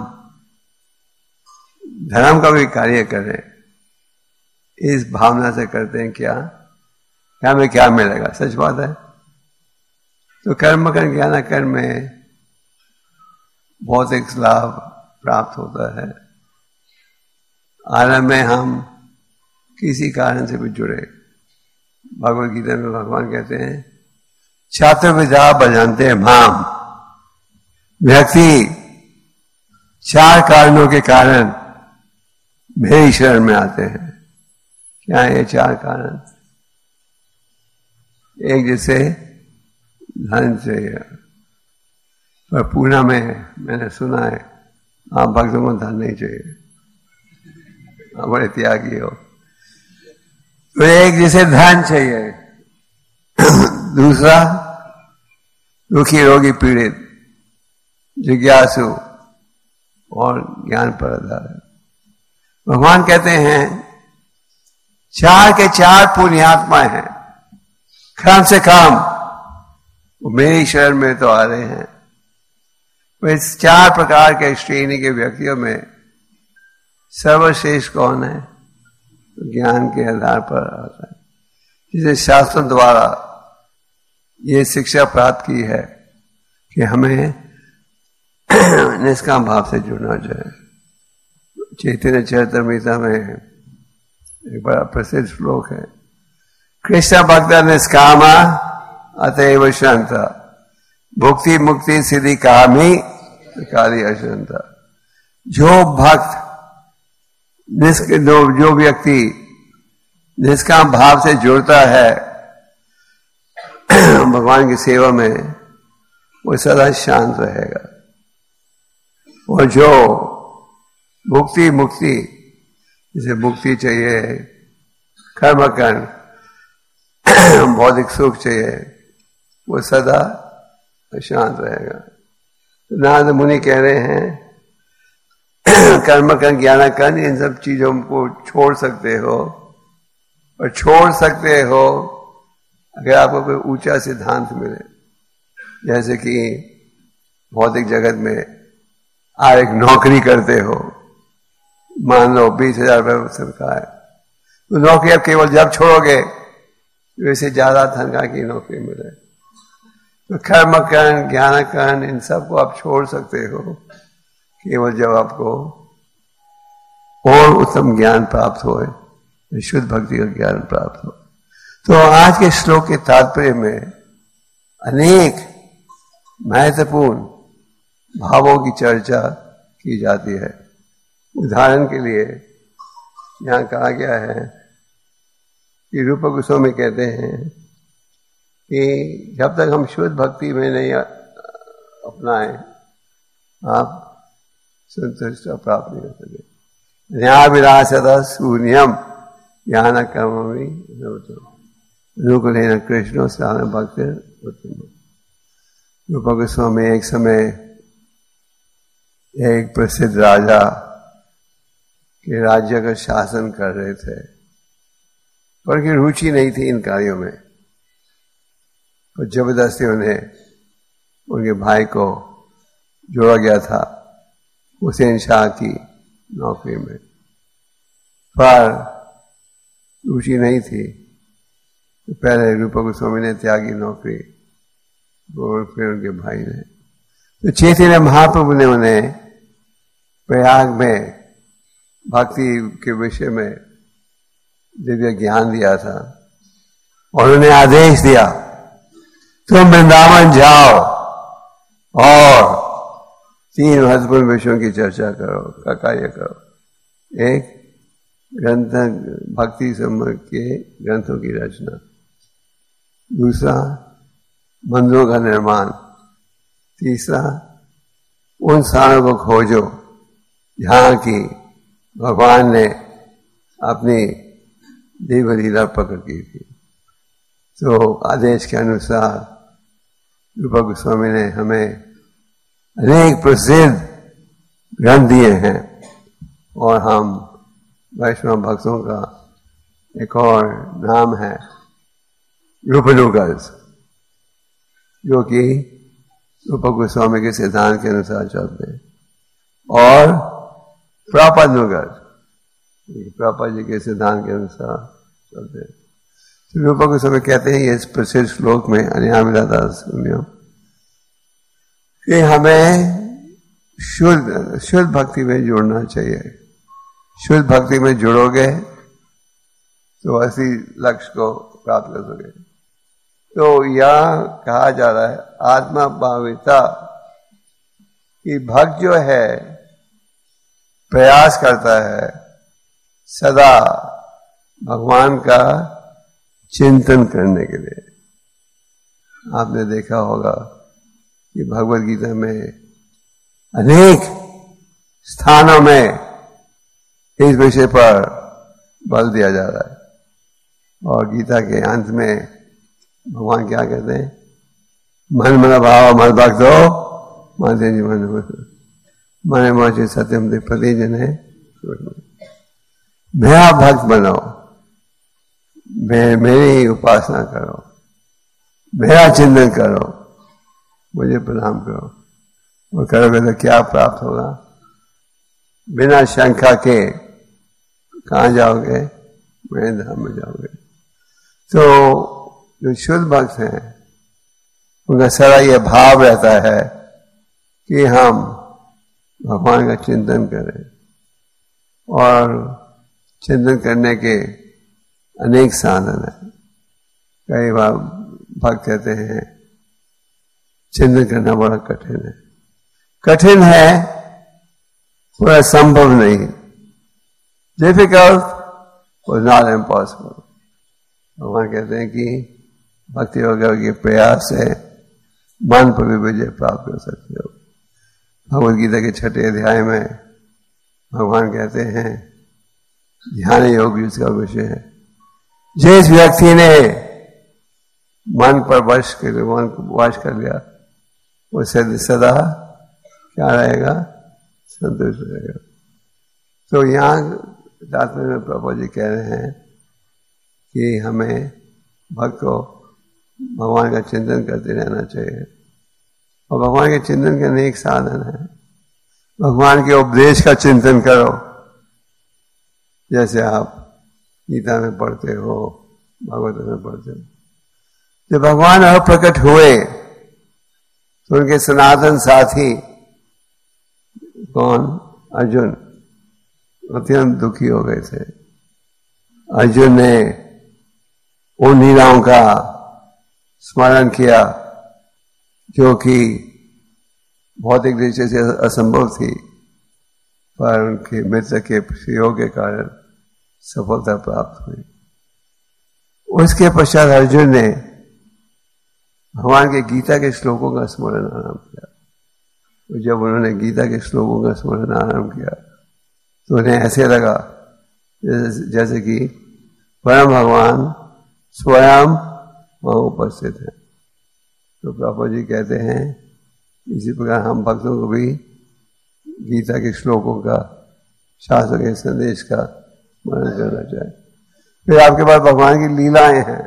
धर्म का भी कार्य करें इस भावना से करते हैं क्या क्या हमें क्या मिलेगा, सच बात है। तो कर्म कर्म ज्ञान कर्म में भौतिक लाभ प्राप्त होता है। आरंभ में हम किसी कारण से भी जुड़े। भगवद गीता में भगवान कहते हैं छात्र विद्या बजानते माम, व्यक्ति चार कारणों के कारण मेरी शरण में आते हैं। क्या है ये चार कारण? एक जैसे धन चाहिए, पर पूना में मैंने सुना है आप भक्तों को धन नहीं चाहिए, आप बड़े त्यागी हो। तो एक जैसे धन चाहिए, दूसरा दुखी रोगी पीड़ित जिज्ञासु और ज्ञान पर आधार है। भगवान कहते हैं चार के चार पुण्यात्मा हैं, काम से काम वो मेरी शरण में तो आ रहे हैं। तो इस चार प्रकार के श्रेणी के व्यक्तियों में सर्वश्रेष्ठ कौन है? तो ज्ञान के आधार पर आता है, जिसे शास्त्रों द्वारा ये शिक्षा प्राप्त की है कि हमें निष्काम भाव से जुड़ना चाहिए। चैतन्य चरितमृत में एक बड़ा प्रसिद्ध श्लोक है, कृष्ण भक्त निष्कामा अतएव शांत, भुक्ति मुक्ति सिद्धि कामी काली अशांत। जो भक्त जो व्यक्ति निष्काम भाव से जुड़ता है भगवान की सेवा में, वो सदा शांत रहेगा। और जो भुक्ति मुक्ति, जिसे मुक्ति चाहिए, कर्म कर्ण, भौतिक सुख चाहिए, वो सदा शांत रहेगा। तो नारद मुनि कह रहे हैं कर्म कर्ण ज्ञान कर्ण इन सब चीजों को छोड़ सकते हो, और छोड़ सकते हो अगर आपको कोई ऊंचा सिद्धांत मिले, जैसे कि भौतिक जगत में आप एक नौकरी करते हो, मान लो बीस हजार रुपये तनख्वाह है, तो नौकरी आप केवल जब छोड़ोगे वैसे ज्यादा तनख्वाह की नौकरी मिले। तो कर्म कर्ण ज्ञान कर्ण इन सबको आप छोड़ सकते हो केवल जब आपको और उत्तम ज्ञान प्राप्त हो, शुद्ध भक्ति का ज्ञान प्राप्त हो। तो आज के श्लोक के तात्पर्य में अनेक महत्वपूर्ण भावों की चर्चा की जाती है। उदाहरण के लिए यहाँ कहा गया है कि रूप गोस्वामी कहते हैं कि जब तक हम शुद्ध भक्ति में नहीं अपनाएं, आप संतुष्टता प्राप्त नहीं कर सके। न्याविलासदा शून्यम ज्ञान कर्मी अनुकूल कृष्ण स्थान भक्त। रूप गोस्वामी एक समय एक प्रसिद्ध राजा के राज्य का शासन कर रहे थे, पर उनकी रुचि नहीं थी इन कार्यों में, तो जबरदस्ती उन्हें उनके भाई को जोड़ा गया था हुसैन शाह की नौकरी में, पर रुचि नहीं थी। तो पहले रूप गोस्वामी ने त्यागी नौकरी, और फिर उनके भाई ने। तो चैतन्य महाप्रभु ने उन्हें प्रयाग में भक्ति के विषय में दिव्य ज्ञान दिया था, और उन्हें आदेश दिया तुम वृंदावन जाओ और तीन महत्वपूर्ण विषयों की चर्चा करो, का कार्य करो। एक, ग्रंथ भक्ति संबंध के ग्रंथों की रचना। दूसरा, मंदिरों का निर्माण। तीसरा, उन स्थानों को खोजो जहां की भगवान ने अपनी दिव्य लीला प्रकट की थी। तो आदेश के अनुसार रूप गोस्वामी ने हमें अनेक प्रसिद्ध ग्रंथ दिए हैं, और हम वैष्णव भक्तों का एक और नाम है रूपनुगज, जो कि रूप गोस्वामी के सिद्धांत के अनुसार चलते हैं, और प्रपदनुगज प्रपद जी के सिद्धांत के अनुसार चलते हैं। तो रूप गोस्वामी कहते हैं इस प्रसिद्ध श्लोक में अन्यामिलता शून्यम कि हमें शुद्ध शुद्ध भक्ति में जुड़ना चाहिए। शुद्ध भक्ति में जुड़ोगे तो ऐसी लक्ष्य को प्राप्त कर सके। तो यह कहा जा रहा है आत्मा भाविता कि भक्त जो है प्रयास करता है सदा भगवान का चिंतन करने के लिए। आपने देखा होगा कि भगवद गीता में अनेक स्थानों में इस विषय पर बल दिया जा रहा है, और गीता के अंत में भगवान क्या कहते हैं, मन मन भाव मद भक्त हो माते जी मन मन मोचे सत्यम दे प्रति जन है। मेरा भक्त बनो, मैं मेरी उपासना करो, मेरा चिंतन करो, मुझे प्रणाम करो, और करोगे तो क्या प्राप्त होगा? बिना शंका के कहाँ जाओगे? मेरे धाम में जाओगे। तो जो शुद्ध भक्त हैं उनका सारा यह भाव रहता है कि हम भगवान का चिंतन करें, और चिंतन करने के अनेक साधन हैं। कई बार भक्त कहते हैं चिंतन करना बड़ा कठिन है। कठिन है, पूरा संभव नहीं। डिफिकल्ट और नॉट इम्पॉसिबल। भगवान कहते हैं कि भक्ति वगैरह के प्रयास से मन पर भी विजय प्राप्त कर सकते हो। भगवद गीता के छठे अध्याय में भगवान कहते हैं ध्यान योग जिसका विषय है, जिस व्यक्ति ने मन पर वश कर मन को वश कर लिया वो सदा क्या रहेगा, संतुष्ट रहेगा। तो यहाँ तात्पर्य में प्रभु जी कह रहे हैं कि हमें भक्त को भगवान का चिंतन करते रहना चाहिए। और भगवान के चिंतन करने एक साधन है, भगवान के उपदेश का चिंतन करो। जैसे आप गीता में पढ़ते हो, भागवत में पढ़ते हो, जब भगवान अप्रकट हुए तो उनके सनातन साथी कौन, अर्जुन, अत्यंत दुखी हो गए थे। अर्जुन ने उन लीलाओं का स्मरण किया जो कि भौतिक दृष्टि से असंभव थी, पर उनके मित्र के सहयोग के कारण सफलता प्राप्त हुई। उसके पश्चात अर्जुन ने भगवान के गीता के श्लोकों का स्मरण आरंभ किया। तो जब उन्होंने गीता के श्लोकों का स्मरण आरंभ किया तो उन्हें ऐसे लगा जैसे, जैसे कि परम भगवान स्वयं वहां उपस्थित है। तो प्रभु जी कहते हैं इसी प्रकार हम भक्तों को भी गीता के श्लोकों का, शास्त्र के संदेश का स्मरण करना चाहिए। फिर आपके पास भगवान की लीलाएं हैं,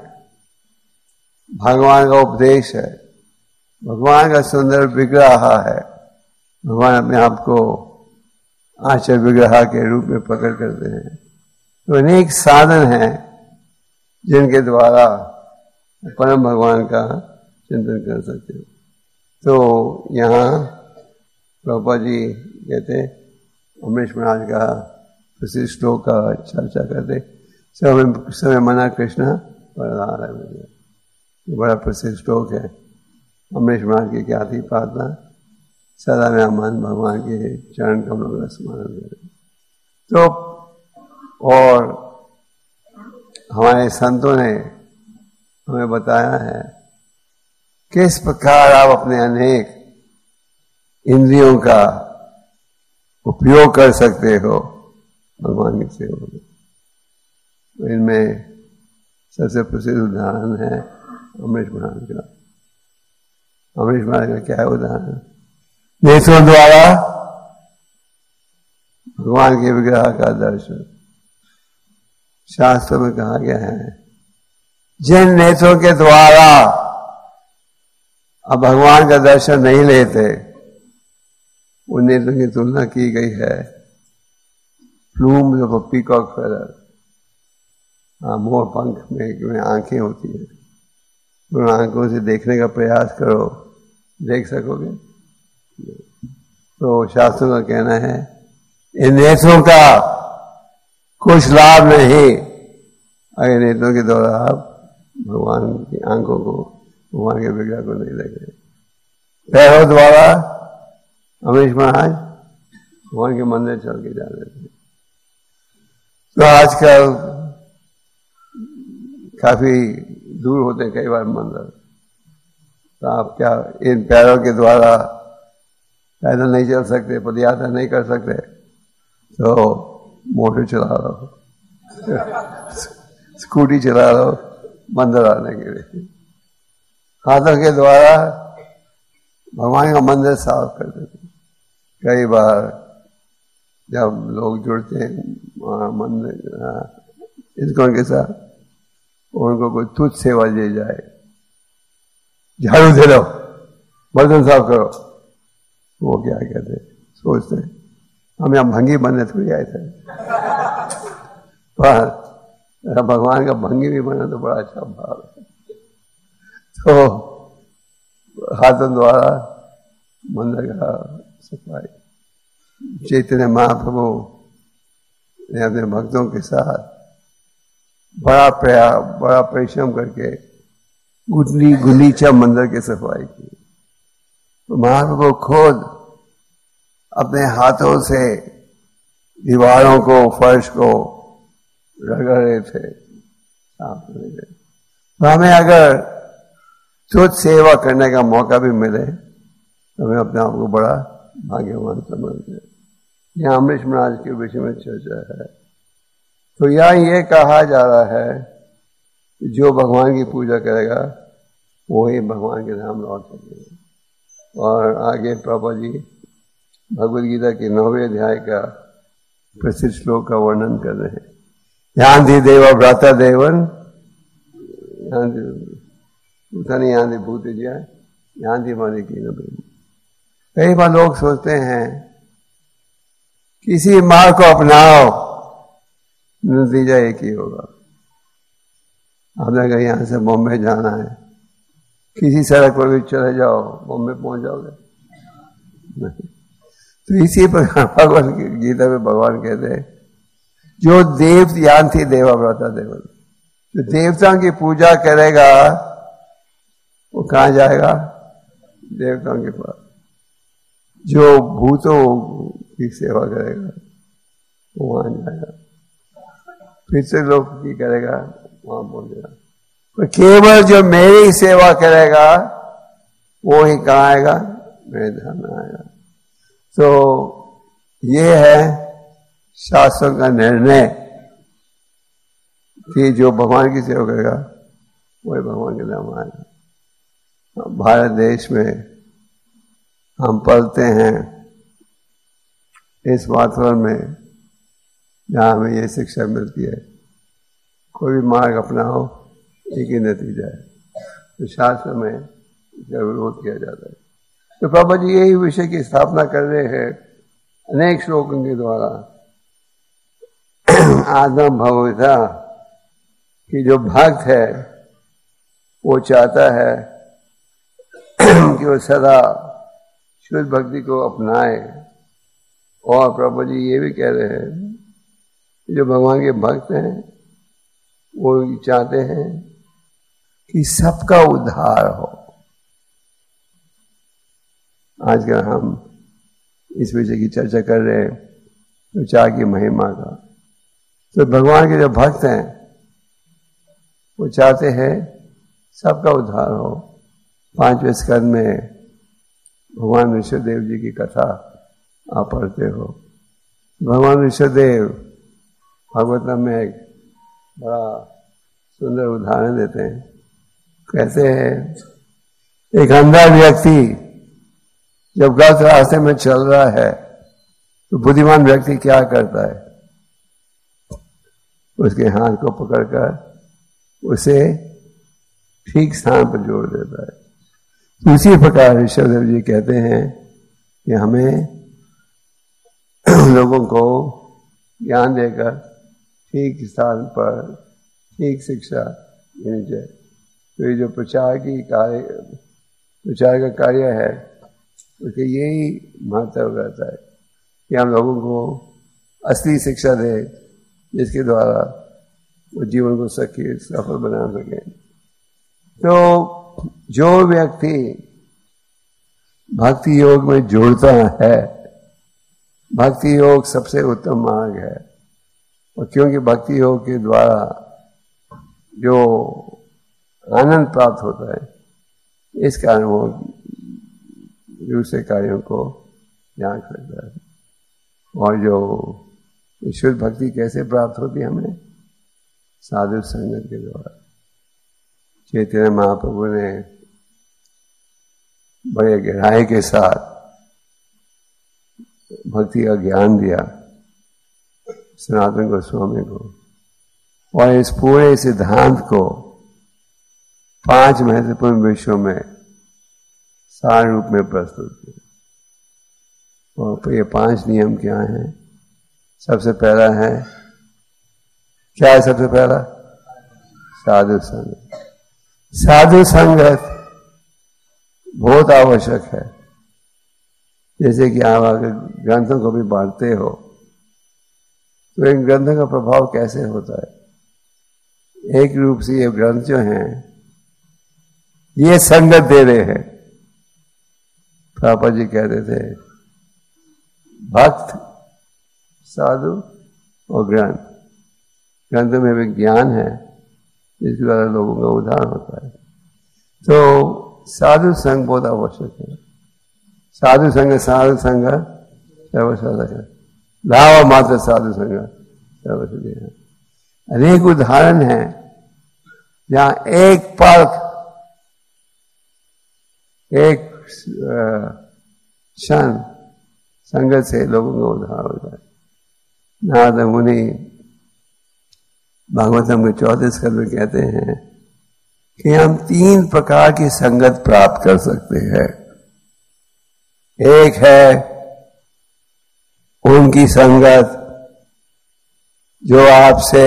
भगवान का उपदेश है, भगवान का सुंदर विग्रह है। भगवान अपने आप को आचार्य विग्रह के रूप में प्रकट करते हैं। तो अनेक साधन हैं जिनके द्वारा परम भगवान का चिंतन कर सकते हो। तो यहाँ प्रभुपाद जी कहते अमरीश महाराज का प्रसिद्ध श्लोक का चर्चा करते, समय समय मना कृष्ण पर है, बड़ा प्रसिद्ध श्लोक है। अमरीश महाराज की क्या थी प्रार्थना, सदा में मन भगवान के चरण कमलों का स्मरण करें। तो और हमारे संतों ने हमें बताया है किस प्रकार आप अपने अनेक इंद्रियों का उपयोग कर सकते हो भगवान की सेवा में। तो इनमें सबसे प्रसिद्ध उदाहरण है अमरीश महाराज का। अमरीश महाराज का क्या है उदाहरण, नेत्रों द्वारा भगवान के विग्रह का दर्शन। शास्त्र में कहा गया है जिन नेत्रों के द्वारा अब भगवान का दर्शन नहीं लेते उन नेत्रों की तुलना की गई है plumes of a peacock feather. मोर पंख में, में आंखें होती है, उन आंखों से देखने का प्रयास करो, देख सकोगे। तो शास्त्रों का कहना है इन नेत्रों का कुछ लाभ नहीं अगर नेत्रों के द्वारा आप भगवान की आंखों को, भगवान के विग्रह को नहीं देखे। पैरों द्वारा अमरीश महाराज भगवान के मंदिर चल के जा रहे थे। तो आजकल काफी दूर होते कई बार मंदिर, तो आप क्या इन पैरों के द्वारा पैदल नहीं चल सकते, पदयात्रा नहीं कर सकते, तो मोटर चला रहो स्कूटी चला रहो मंदिर आने के लिए। हाथों के द्वारा भगवान का मंदिर साफ कर देते। कई बार जब लोग जुड़ते हैं मंदिर इसकोन के साथ, उनको कोई तुच्छ सेवा दी जाए, झाड़ू दे लो, बर्तन साफ करो, वो क्या कहते सोचते हम यहाँ भंगी बनने थोड़ी आए थे पर भगवान का भंगी भी बना तो बड़ा अच्छा भाव है। तो हाथों द्वारा मंदिर का सफाई। चैतन्य महाप्रभु ने अपने भक्तों के साथ बड़ा प्रयास, बड़ा परिश्रम करके गुटली गुलीचा मंदिर की सफाई की। तो महाप्रभु खुद अपने हाथों से दीवारों को, फर्श को रगड़ रहे थे, साफ कर रहे थे। तो हमें अगर तुझ सेवा करने का मौका भी मिले तो हमें अपने आप को बड़ा भाग्यवान समझते हैं। यहाँ अमरीश महाराज के विषय में चर्चा है। तो यहाँ ये कहा जा रहा है कि जो भगवान की पूजा करेगा वही भगवान के धाम लौट सकेगा। और आगे प्रभु जी भगवद गीता के नौवें अध्याय का प्रसिद्ध श्लोक का वर्णन कर रहे हैं। यान्ति देवा व्रता देवन, यान्ति यान्ति भूत जिया, यान्ति माने की न। कई बार लोग सोचते हैं किसी मार्ग को अपनाओ, नतीजा एक ही होगा। आपने अगर यहां से बॉम्बे जाना है, किसी सड़क पर भी चले जाओ, बॉम्बे पहुंच जाओगे नहीं। तो इसी प्रकार भगवान गीता में भगवान कहते हैं जो देव यान्ति देवा व्रता देवन, जो देवताओं की पूजा करेगा वो कहां जाएगा? देवताओं के पास। जो भूतों की सेवा करेगा वो वहां जाएगा, फिर से लोग की करेगा वहां पहुंचेगा। पर केवल जो मेरी सेवा करेगा वो ही कहां आएगा? मेरे धाम में आएगा। तो ये है शास्त्रों का निर्णय कि जो भगवान की सेवा करेगा वही भगवान के धाम आएगा। भारत देश में हम पलते हैं इस वातावरण में जहां हमें ये शिक्षा मिलती है, कोई भी मार्ग अपनाओ एक ही नतीजा है। तो शास्त्र में इसका विरोध किया जाता है। तो प्रभु जी यही विषय की स्थापना कर रहे हैं अनेक श्लोकों के द्वारा। आत्म भगवता कि जो भक्त है वो चाहता है कि वो सदा शुद्ध भक्ति को अपनाए। और प्रभु जी ये भी कह रहे हैं कि जो भगवान के भक्त हैं वो चाहते हैं कि सबका उद्धार हो। आजकल हम इस विषय की चर्चा कर रहे हैं विचार की महिमा का। तो भगवान के जो भक्त हैं वो चाहते हैं सबका उद्धार हो। पांचवें स्कंद में भगवान ऋषभदेव जी की कथा आप पढ़ते हो। भगवान ऋषभदेव भागवतम में एक बड़ा सुंदर उदाहरण देते हैं। कहते हैं एक अंधा व्यक्ति जब गलत रास्ते में चल रहा है तो बुद्धिमान व्यक्ति क्या करता है? उसके हाथ को पकड़कर उसे ठीक स्थान पर जोड़ देता है। उसी प्रकार ऋषभदेव जी कहते हैं कि हमें लोगों को ज्ञान देकर ठीक स्थान पर ठीक शिक्षा देनी चाहिए। तो ये जो प्रचार की कार्य प्रचार का कार्य है उसके यही महत्व रहता है कि हम लोगों को असली शिक्षा दें जिसके द्वारा वो जीवन को सखी सफल बना सके। तो जो व्यक्ति भक्ति योग में जुड़ता है, भक्ति योग सबसे उत्तम मार्ग है। और क्योंकि भक्ति योग के द्वारा जो आनंद प्राप्त होता है इस कारण वो दूसरे कार्यों को याद करता है। और जो शुद्ध भक्ति कैसे प्राप्त होती है हमें? साधु संगत के द्वारा। चैतन्य महाप्रभु ने बड़े गहराई के साथ भक्ति का ज्ञान दिया सनातन गोस्वामी को। और इस पूरे सिद्धांत को पांच महत्वपूर्ण विषयों में सार रूप में प्रस्तुत किया। और ये पांच नियम क्या हैं? सबसे पहला है, क्या है सबसे पहला? साधु संगत। साधु संगत बहुत आवश्यक है। जैसे कि आप अगर ग्रंथों को भी बांटते हो तो इन ग्रंथों का प्रभाव कैसे होता है? एक रूप से ये ग्रंथ जो हैं ये संगत दे रहे हैं। प्रभुपाद जी कहते थे भक्त, साधु और ग्रंथ। ग्रंथ में भी ज्ञान है जिसके द्वारा लोगों का उद्धार होता है। तो साधु संग बहुत आवश्यक है। साधु संग साधु संग सर्वसाधक है, लाभ मात्र साधु संग सर्वसिद्धि है। अनेक उदाहरण है जहां एक पल, एक क्षण संगत से लोगों का उद्धार होता है। नारद मुनि भागवतम के चौथे स्कंद में कहते हैं कि हम तीन प्रकार की संगत प्राप्त कर सकते हैं। एक है उनकी संगत जो आपसे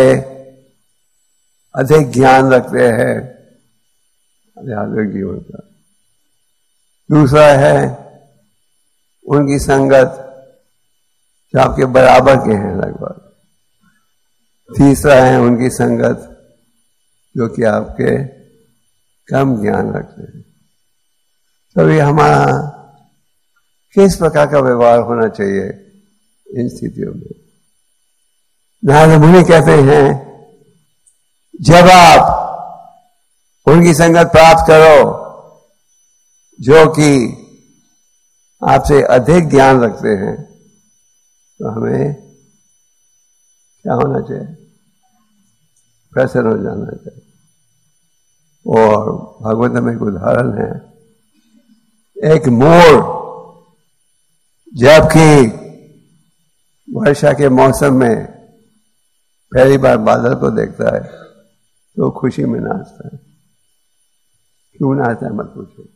अधिक ज्ञान रखते हैं आध्यात्मिक जीवन का। दूसरा है उनकी संगत जो आपके बराबर के हैं लगभग। तीसरा है उनकी संगत जो कि आपके कम ज्ञान रखते हैं। तो ये हमारा किस प्रकार का व्यवहार होना चाहिए इन स्थितियों में? नारद मुनि कहते हैं जब आप उनकी संगत प्राप्त करो जो कि आपसे अधिक ज्ञान रखते हैं तो हमें क्या होना चाहिए? प्रसन्न हो जाना चाहिए। और भागवत में एक उदाहरण है, एक मोर जबकि वर्षा के मौसम में पहली बार बादल को देखता है तो खुशी में नाचता है। क्यों नाचता है मत पूछो,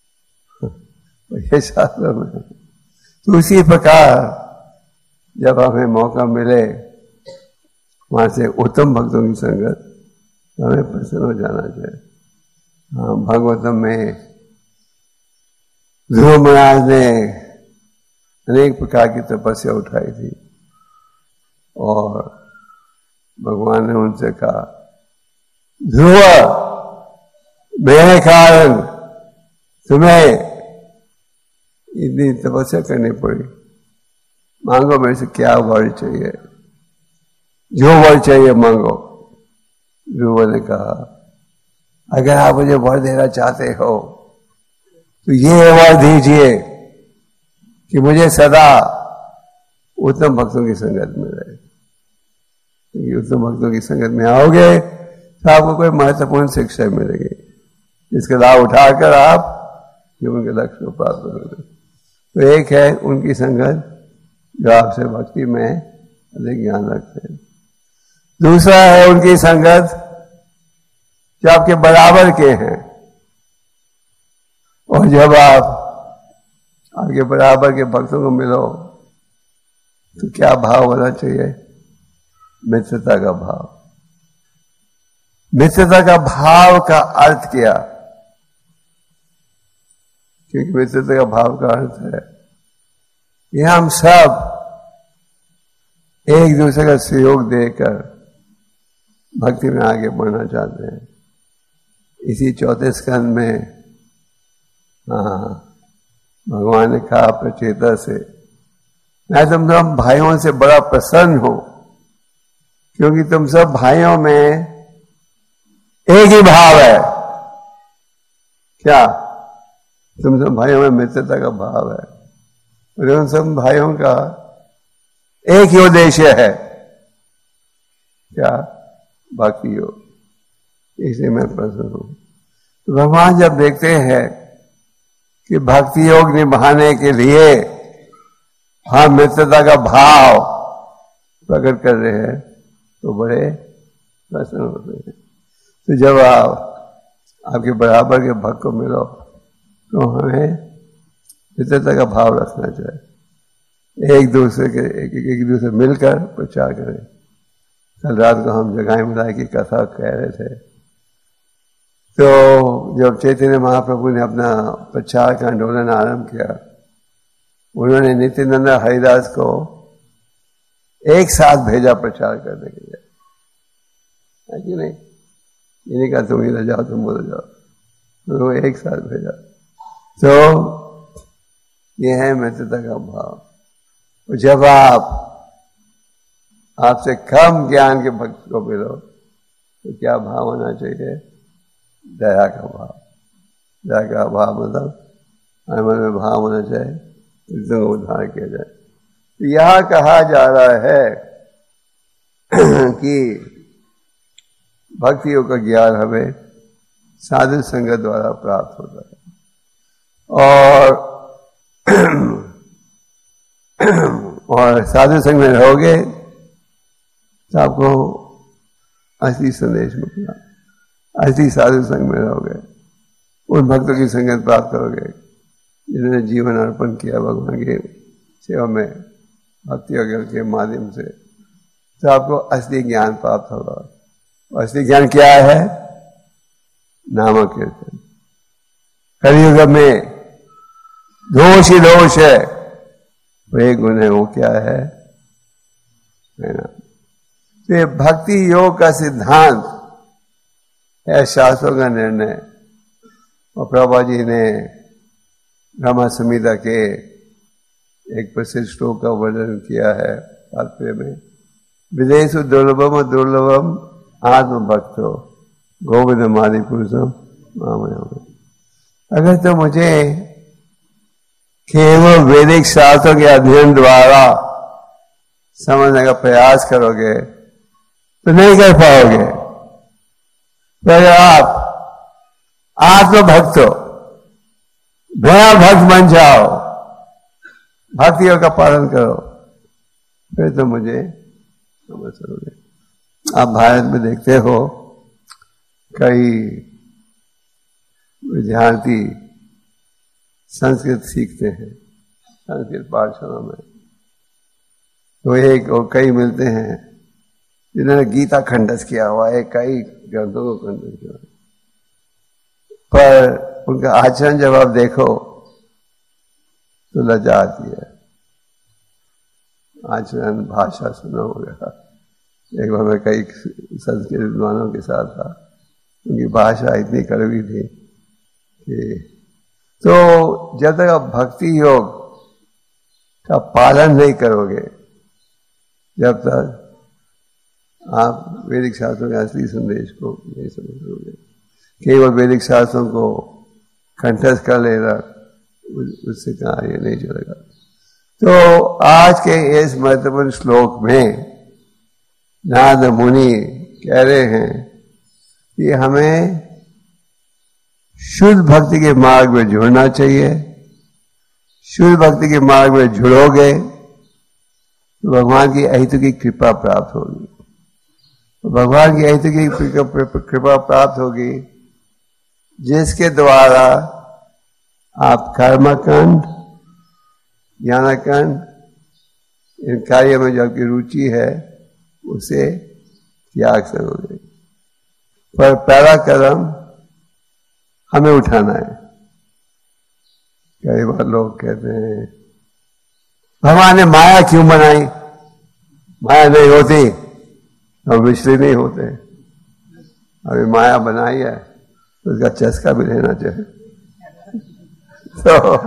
ये शास्त्र में। तो उसी प्रकार जब हमें मौका मिले वहां से उत्तम भक्तों की संगत, तो हमें प्रसन्न हो जाना चाहिए। हाँ, भागवतम में ध्रुव महाराज ने अनेक प्रकार की तपस्या उठाई थी और भगवान ने उनसे कहा ध्रुव मेरे कारण तुम्हें इतनी तपस्या करनी पड़ी, मांगो मेरे से क्या वर चाहिए, जो वर चाहिए मांगो। ध्रुव ने कहा अगर आप मुझे वर देना चाहते हो तो ये वर दीजिए कि मुझे सदा उत्तम भक्तों की संगत में रहे। क्योंकि उत्तम भक्तों की संगत में आओगे तो आपको कोई महत्वपूर्ण शिक्षा मिलेगी जिसका लाभ उठाकर आप जीवन के लक्ष्य को प्राप्त करोगे। तो एक है उनकी संगत जो आपसे भक्ति में अधिक ज्ञान रखते हैं। दूसरा है उनकी संगत जो आपके बराबर के हैं। और जब आप आपके बराबर के भक्तों को मिलो तो क्या भाव होना चाहिए? मित्रता का भाव। मित्रता का भाव का अर्थ क्या? क्योंकि मित्रता का भाव का अर्थ है कि हम सब एक दूसरे का सहयोग देकर भक्ति में आगे बढ़ना चाहते हैं। इसी चौथे स्कंद में हाँ भगवान ने कहा प्रचेता से, मैं तुम सब भाइयों से बड़ा प्रसन्न हूं क्योंकि तुम सब भाइयों में एक ही भाव है। क्या? तुम सब भाइयों में मित्रता का भाव है और उन सब भाइयों का एक ही उद्देश्य है। क्या? भक्ति योग। इसलिए मैं प्रसन्न हूं। तो भगवान जब देखते हैं कि भक्ति योग निभाने के लिए हम मित्रता का भाव प्रकट कर रहे हैं तो बड़े प्रसन्न होते हैं। तो जब आप आपके बराबर के भक्त को मिलो तो हमें मित्रता का भाव रखना चाहिए। एक दूसरे के एक, एक दूसरे मिलकर प्रचार करें। कल रात को हम जगाई मिलाई की कथा कह रहे थे। तो जब चैतन्य महाप्रभु ने अपना प्रचार का आंदोलन आरंभ किया, उन्होंने नित्यानंद हरिदास को एक साथ भेजा प्रचार करने के लिए, है कि नहीं? इन्हीं का तुम इधर जाओ तुम उधर जाओ। तो एक साथ भेजा। तो ये है मित्रता का भाव। जब आप आपसे कम ज्ञान के भक्त को मिलो तो क्या भाव होना चाहिए? दया का भाव। दया का भाव मतलब हमारे मन में भाव होना चाहिए, इसको उद्धार किया जाए। तो यह कहा जा रहा है कि भक्तियों का ज्ञान हमें साधु संगत द्वारा प्राप्त होता है, और और साधु संग में रहोगे तो आपको असली संदेश मिलेगा। असली साधु संग में रहोगे, उन भक्तों की संगत प्राप्त करोगे जिन्होंने जीवन अर्पण किया भगवान की सेवा में भक्ति वगैरह के माध्यम से, तो आपको असली ज्ञान प्राप्त होगा। और असली ज्ञान क्या है? नाम कीर्तन। कलियुग में दोष ही दोष है, वो एक गुण है, वो क्या है? है ना? तो ये भक्ति योग का सिद्धांत है शास्त्रों का निर्णय। और प्रभा जी ने ब्रह्म संहिता के एक प्रसिद्ध श्लोक का वर्णन किया है तात्पर्य में, विदेश दुर्लभम दुर्लभम आत्म भक्तो गोविंद मादि पुरुषम मामयामि। अगर तो मुझे केवल वैदिक शास्त्रों के अध्ययन द्वारा समझने का प्रयास करोगे तो नहीं कर पाओगे। तो अगर आप आत्मभक्त हो, भया भक्त बन जाओ, भक्तियों का पालन करो, फिर तो मुझे समझ सकोगे। आप भारत में देखते हो कई विद्यार्थी संस्कृत सीखते हैं संस्कृत पाठशाला में, तो एक और कई मिलते हैं जिन्होंने गीता खंडस किया हुआ है, कई ग्रंथों को खंडस किया, पर उनका आचरण जब आप देखो तो लज्जा आती है। आचरण भाषा सुना होगा। एक बार मैं कई संस्कृत विद्वानों के साथ था, उनकी भाषा इतनी कड़वी थी कि, तो जब तक आप भक्ति योग का पालन नहीं करोगे, जब तक आप वैदिक शास्त्रों के असली संदेश को नहीं समझ सकोगे। केवल वैदिक शास्त्रों को कंठस्थ कर लेना, उससे कार्य नहीं चलेगा। तो आज के इस महत्वपूर्ण श्लोक में नारद मुनि कह रहे हैं कि हमें शुद्ध भक्ति के मार्ग में जुड़ना चाहिए। शुद्ध भक्ति के मार्ग में जुड़ोगे तो भगवान की अहित की कृपा प्राप्त होगी। तो भगवान की अहित की कृपा प्राप्त होगी जिसके द्वारा आप कर्मकांड, ज्ञानकांड, इन कार्य में जो आपकी रुचि है उसे त्याग सकोगे। पर पहला कदम हमें उठाना है। कई बार लोग कहते हैं भगवान ने माया क्यों बनाई? माया नहीं होती तो विचलित नहीं होते। अभी माया बनाई है तो उसका चस्का भी लेना चाहिए। तो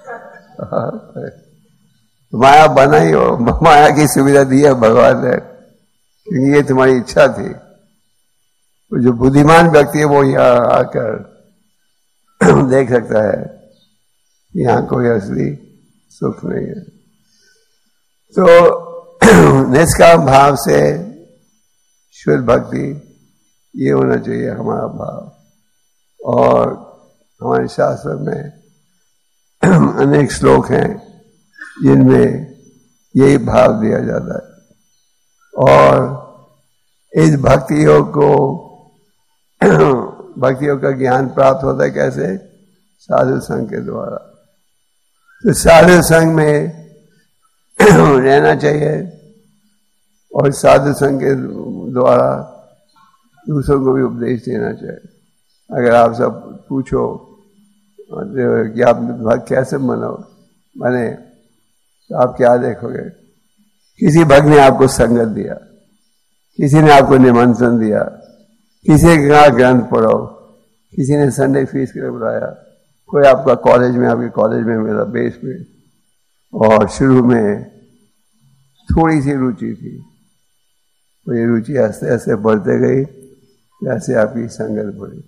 माया बनाई हो, माया की सुविधा दी है भगवान ने, क्योंकि ये तुम्हारी इच्छा थी। तो जो बुद्धिमान व्यक्ति है वो यहाँ आकर देख सकता है यहाँ कोई असली सुख नहीं है। तो निष्काम भाव से शुद्ध भक्ति ये होना चाहिए हमारा भाव। और हमारे शास्त्र में अनेक श्लोक हैं जिनमें यही भाव दिया जाता है। और इस भक्ति योग को भक्ति योग का ज्ञान प्राप्त होता है कैसे? साधु संघ के द्वारा। तो साधु संघ में रहना चाहिए और साधु संघ के द्वारा दूसरों को भी उपदेश देना चाहिए। अगर आप सब पूछो कि आप भक्त कैसे बनो बने, तो आप क्या देखोगे? किसी भक्त ने आपको संगत दिया, किसी ने आपको निमंत्रण दिया, किसी ने कहा ग्रंथ पढ़ो, किसी ने संडे फीस के लिए बुलाया, कोई आपका कॉलेज में, आपके कॉलेज में मेरा बेस में, और शुरू में थोड़ी सी रुचि थी, तो ये रुचि आस्ते आस्ते बढ़ते गई जैसे आपकी संगत बढ़ी।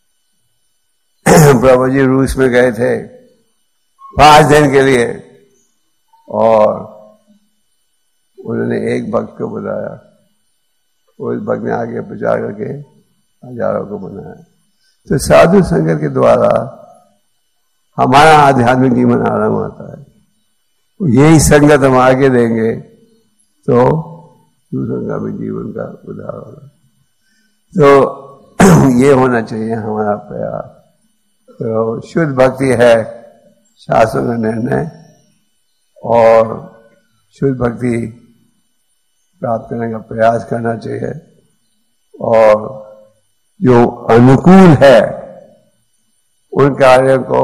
प्रभु जी रूस में गए थे पांच दिन के लिए, और उन्होंने एक भक्त को बुलाया, उस भक्त ने आगे प्रचार करके हजारों को बनाया। तो साधु संगत के द्वारा हमारा आध्यात्मिक जीवन आराम आता है। यही संगत हम आगे देंगे तो दूसरों का भी जीवन का उद्धार होगा। तो ये होना चाहिए हमारा प्रयास। तो शुद्ध भक्ति है शास्त्रों का निर्णय, और शुद्ध भक्ति प्राप्त करने का प्रयास करना चाहिए, और जो अनुकूल है उन कार्यों को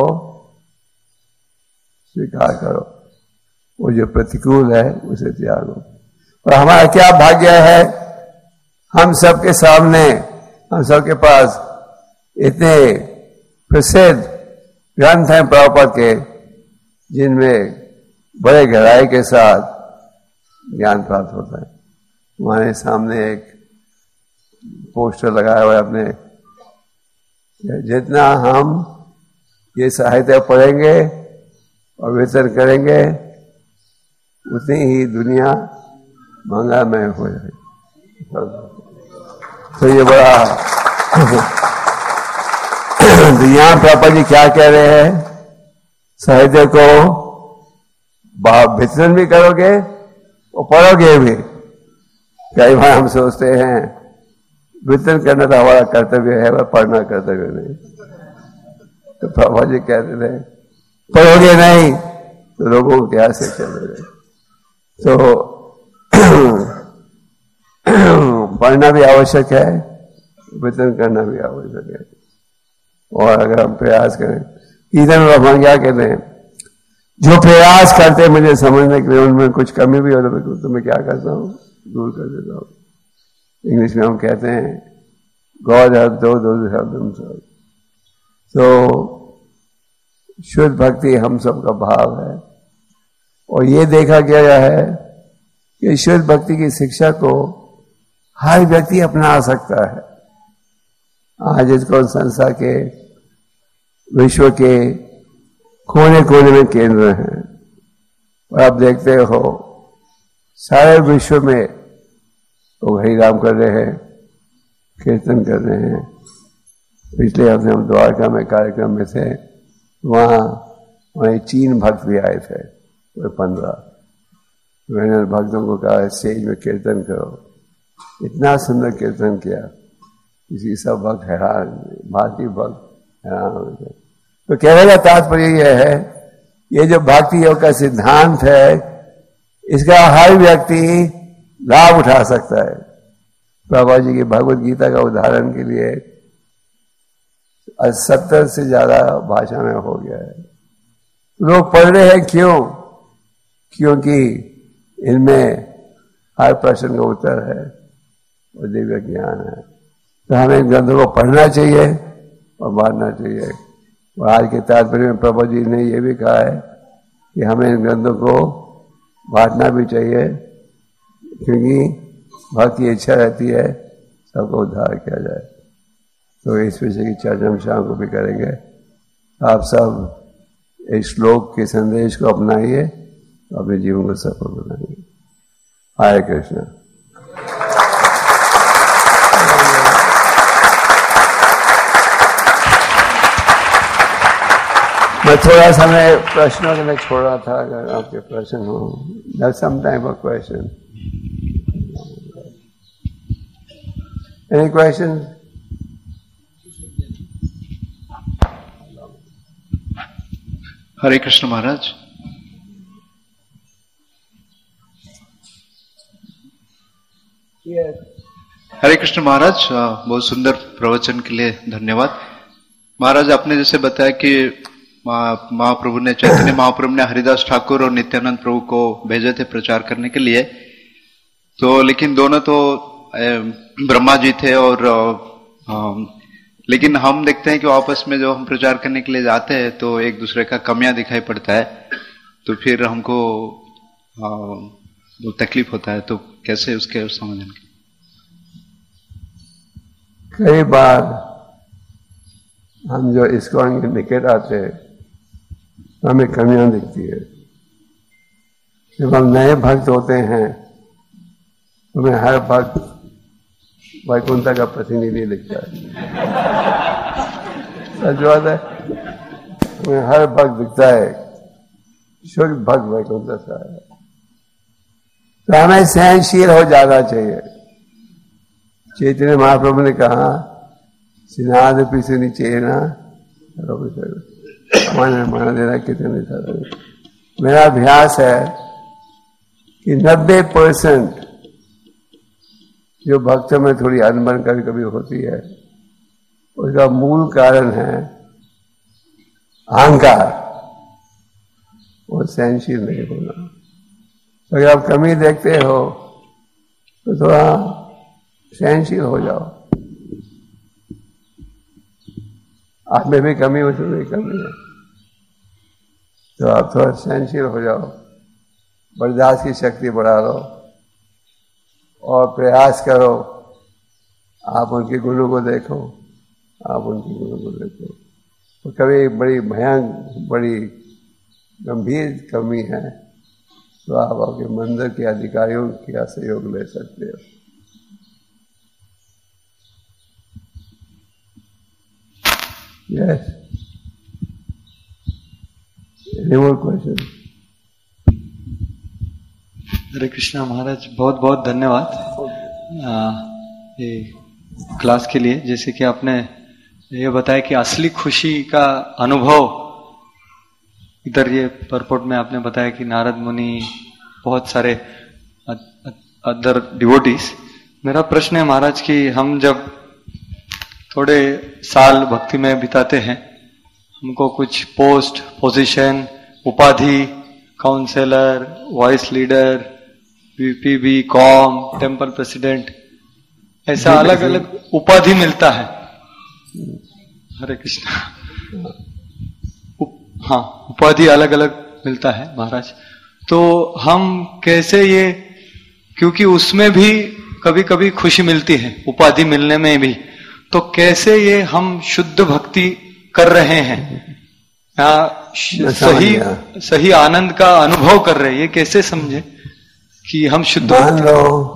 स्वीकार करो, वो जो प्रतिकूल है उसे त्यागो। और हमारा क्या भाग्य है, हम सबके सामने, हम सबके पास इतने प्रसिद्ध ग्रंथ हैं प्रभुपाद के, जिनमें बड़े गहराई के साथ ज्ञान प्राप्त होता है। हमारे सामने एक पोस्टर लगाया हुआ है अपने, जितना हम ये साहित्य पढ़ेंगे और वितरण करेंगे उतनी ही दुनिया मंगलमय हो जाएगी। तो ये बड़ा तो यहाँ पापा जी क्या कह रहे हैं, साहित्य को वितरण भी करोगे और पढ़ोगे भी। कई बार हम सोचते हैं वितरण करना तो हमारा कर्तव्य है, वह पढ़ना कर्तव्य नहीं। तो पापा जी कहते थे पढ़ोगे नहीं तो लोगों को क्या से चलेगा। तो पढ़ना भी आवश्यक है, वितरण करना भी आवश्यक है। और अगर हम प्रयास करें, कीर्तन भगवान क्या कहते हैं, जो प्रयास करते मुझे समझने के लिए उनमें कुछ कमी भी हो तो मैं क्या करता हूँ, दूर कर देता हूँ। इंग्लिश में हम कहते हैं God help do those help themselves. तो शुद्ध भक्ति हम सबका भाव है, और ये देखा गया है कि शुद्ध भक्ति की शिक्षा को हर व्यक्ति अपना सकता है। आज इसको संसार के, विश्व के कोने कोने में केंद्र हैं, और आप देखते हो सारे विश्व में लोग हरिनाम कर रहे हैं, कीर्तन कर रहे हैं। पिछले हफ्ते हम द्वारका में कार्यक्रम में थे, वहाँ वहीं चीन भक्त भी आए थे, वो पंद्रह। मैंने भक्तों को कहा स्टेज में कीर्तन करो, इतना सुंदर कीर्तन किया, किसी सब भक्त हैरान, भारतीय भक्त हैरान हो गए। तो कहने का तात्पर्य यह है, ये जो भक्ति योग का सिद्धांत है, इसका हर व्यक्ति लाभ उठा सकता है। प्रभा जी की भगवत गीता का उदाहरण के लिए सत्तर से ज्यादा भाषा में हो गया है। लोग पढ़ रहे हैं, क्यों? क्योंकि इनमें हर प्रश्न का उत्तर है और दिव्य ज्ञान है। तो हमें ग्रंथों को पढ़ना चाहिए और बांटना चाहिए। और आज के तात्पर्य में प्रभु जी ने यह भी कहा है कि हमें इन ग्रंथों को बांटना भी चाहिए, क्योंकि भक्ति इच्छा रहती है सबको उद्धार किया जाए। तो इस विषय की चर्चा हम शाम को भी करेंगे। आप सब इस श्लोक के संदेश को अपनाइए, अपने जीवन को सफल बनाइए। हरे कृष्ण। मैं थोड़ा समय प्रश्नों के लिए छोड़ रहा था, अगर आपके प्रश्न हो, that's some time of question. Any question? Hare Krishna Maharaj. yes. Hare Krishna Maharaj, बहुत सुंदर प्रवचन के लिए धन्यवाद। महाराज, आपने जैसे बताया कि महाप्रभु ने, चैतन्य महाप्रभु ने हरिदास ठाकुर और नित्यानंद प्रभु को भेजे थे प्रचार करने के लिए, तो लेकिन दोनों तो ब्रह्मा जी थे और लेकिन हम देखते हैं कि आपस में जो हम प्रचार करने के लिए जाते हैं तो एक दूसरे का कमियां दिखाई पड़ता है, तो फिर हमको आ, वो तकलीफ होता है। तो कैसे उसके समाधान की? कई बार हम जो इस्कॉन के निकट आते हैं तो हमें कमियां दिखती है। जब हम नए भक्त होते हैं तो हमें हर भक्त वैकुंठ का प्रतिनिधि दिखता है। सच बात है, हमें हर भक्त दिखता है शुद्ध भक्त वैकुंठ सा है। तो हमें सहनशील हो जाना चाहिए। चैतन्य महाप्रभु ने कहा सिनाद पीछे नीचे ना माना माना देना कितने था। मेरा अभ्यास है कि नब्बे परसेंट जो भक्तों में थोड़ी अनबन कभी कभी होती है उसका मूल कारण है अहंकार और सहनशील नहीं होना। तो अगर आप कमी देखते हो तो थोड़ा सहनशील हो जाओ। आप में भी कमी हो, तो कमी है तो आप थोड़ा सहनशील हो जाओ, बर्दाश्त की शक्ति बढ़ा लो और प्रयास करो। आप उनके गुणों को देखो, आप उनके गुणों को देखो। तो कभी बड़ी भयंकर बड़ी गंभीर कमी है तो आप आपके मंदिर के अधिकारियों का सहयोग ले सकते हो। Yes. Any more questions? हरे कृष्णा महाराज, बहुत बहुत धन्यवाद आ, ये क्लास के लिए। जैसे कि आपने ये बताया कि असली खुशी का अनुभव, इधर ये परपोर्ट में आपने बताया कि नारद मुनि, बहुत सारे अदर डिवोटीज। मेरा प्रश्न है महाराज कि हम जब थोड़े साल भक्ति में बिताते हैं, हमको कुछ पोस्ट, पोजीशन, उपाधि, counsellor, voice leader, VPB, com, temple president, ऐसा अलग अलग उपाधि मिलता है। हरे कृष्णा। उप, हाँ, उपाधि अलग अलग मिलता है महाराज। तो हम कैसे ये, क्योंकि उसमें भी कभी कभी खुशी मिलती है उपाधि मिलने में भी, तो कैसे ये हम शुद्ध भक्ति कर रहे हैं, सही सही आनंद का अनुभव कर रहे हैं, ये कैसे समझे कि हम शुद्ध? मान लो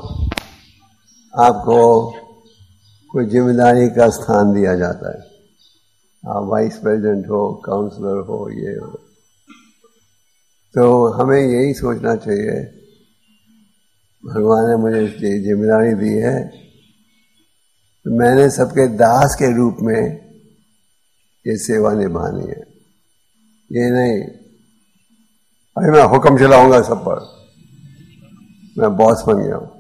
आपको कोई जिम्मेदारी का स्थान दिया जाता है, आप वाइस प्रेसिडेंट हो, काउंसलर हो, ये हो, तो हमें यही सोचना चाहिए भगवान ने मुझे ये जिम्मेदारी दी है, मैंने सबके दास के रूप में ये सेवा निभानी है। ये नहीं अरे मैं हुक्म चलाऊंगा सब पर, मैं बॉस बन गया हूं।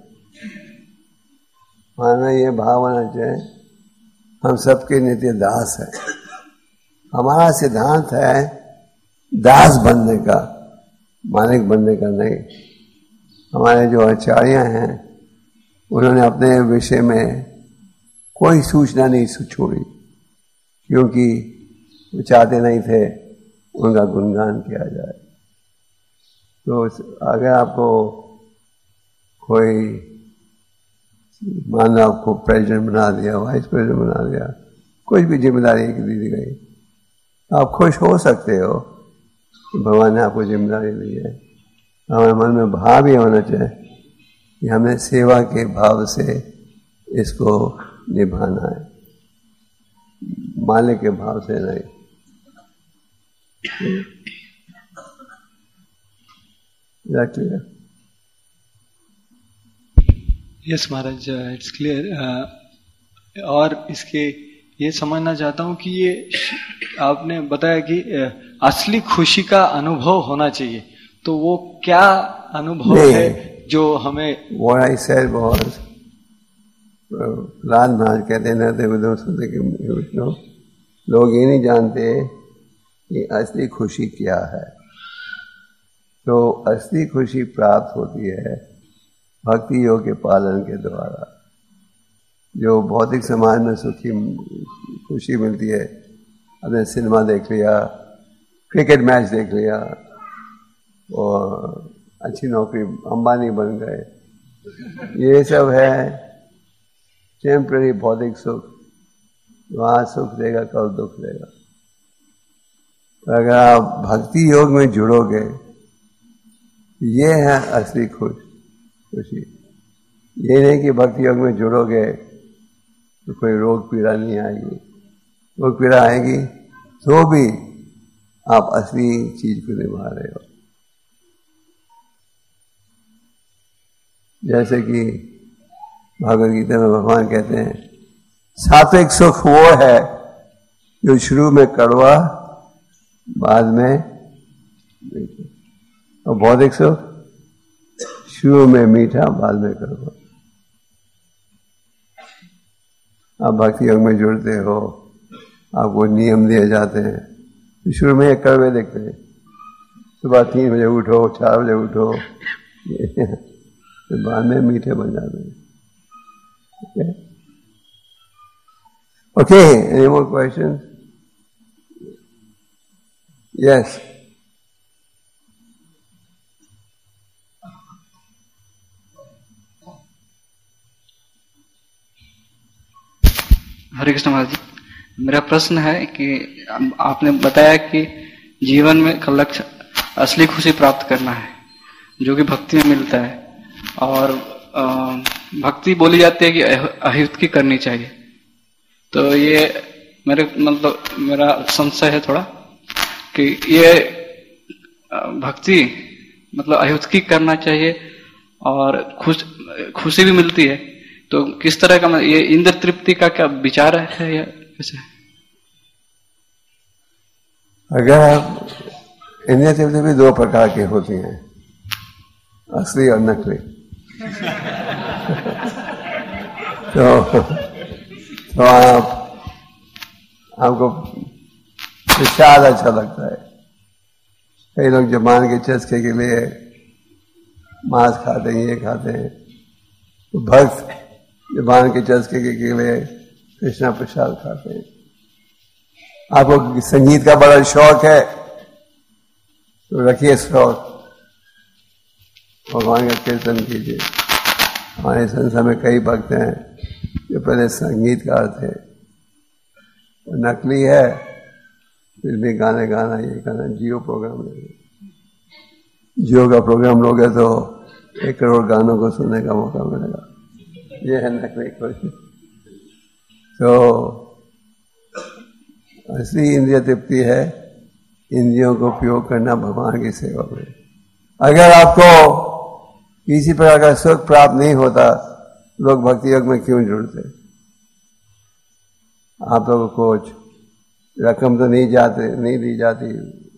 माना ये भाव होना चाहिए हम सबके नित्य दास है। हमारा सिद्धांत है दास बनने का, मालिक बनने का नहीं। हमारे जो आचार्य हैं उन्होंने अपने विषय में कोई सूचना नहीं छोड़ी, क्योंकि वो चाहते नहीं थे उनका गुणगान किया जाए। तो अगर आपको कोई मान लो आपको प्रेसिडेंट बना दिया, वाइस प्रेसिडेंट बना दिया, कुछ भी जिम्मेदारी दी गई, आप खुश हो सकते हो कि भगवान ने आपको जिम्मेदारी दी है। हमारे मन में भाव ये होना चाहिए कि हमें सेवा के भाव से इसको निभाना है, मालिक के भाव से नहीं। Clear? Yes Maharaj, it's clear. और इसके ये समझना चाहता हूं कि ये आपने बताया कि uh, असली खुशी का अनुभव होना चाहिए, तो वो क्या अनुभव है जो हमें? What I said was, लाल महाराज कहते हैं लोग ये नहीं जानते कि असली खुशी क्या है। तो असली खुशी प्राप्त होती है भक्ति योग के पालन के द्वारा। जो भौतिक समाज में सुखी खुशी मिलती है, अपने सिनेमा देख लिया, क्रिकेट मैच देख लिया और अच्छी नौकरी, अंबानी बन गए, ये सब है टेम्पररी भौतिक सुख। वहाँ सुख देगा, कल दुख देगा। अगर आप भक्ति योग में जुड़ोगे, ये है असली खुश खुशी। ये नहीं कि भक्ति योग में जुड़ोगे तो कोई रोग पीड़ा नहीं आएगी। रोग पीड़ा आएगी तो भी आप असली चीज को निभा रहे हो। जैसे कि भगवद गीता में भगवान कहते हैं, सात्विक सुख वो है जो शुरू में कड़वा, बाद में, और भौतिक सुख शुरू में मीठा, बाद में कड़वा। आप भक्ति योग में जुड़ते हो, आपको नियम दिए जाते हैं, तो शुरू में एक कड़वे देखते हैं, सुबह तीन बजे उठो, चार बजे उठो, तो बाद में मीठे बन जाते हैं। Okay okay, any more question? Yes. Hare Krishna Maharaj ji, मेरा प्रश्न है कि आपने बताया कि जीवन में का लक्ष्य असली खुशी प्राप्त करना है, जो कि भक्ति में मिलता है, और भक्ति बोली जाती है कि अहितकी करनी चाहिए। तो ये मेरे मतलब मेरा संशय है थोड़ा कि ये भक्ति मतलब अहितकी करना चाहिए और खुश खुशी भी मिलती है, तो किस तरह का ये इंद्र तृप्ति का क्या विचार है या कैसे? अगर आप इंद्रिय तृप्ति भी दो प्रकार की होती हैं, असली और नकली। तो तो आप आपको प्रसाद अच्छा लगता है। कई लोग जबान के चस्के के लिए मांस खाते हैं, ये खाते हैं। तो भक्त जबान के चस्के के लिए कृष्णा प्रसाद खाते हैं। आपको संगीत का बड़ा शौक है तो रखिए शौक, भगवान का कीर्तन कीजिए। हमारे संसार में कई भक्त हैं जो पहले संगीतकार थे, नकली है फिर भी गाने गाना, ये गाना। जियो प्रोग्राम लोगे, जियो का प्रोग्राम लोगे तो एक करोड़ गानों को सुनने का मौका मिलेगा। ये है नकली खुशी। तो असली इंद्रिय तृप्ति है इंद्रियों को उपयोग करना भगवान की सेवा में। अगर आपको किसी प्रकार का सुख प्राप्त नहीं होता, लोग भक्ति योग में क्यों जुड़ते? आप लोगों को रकम तो नहीं जाते नहीं दी जाती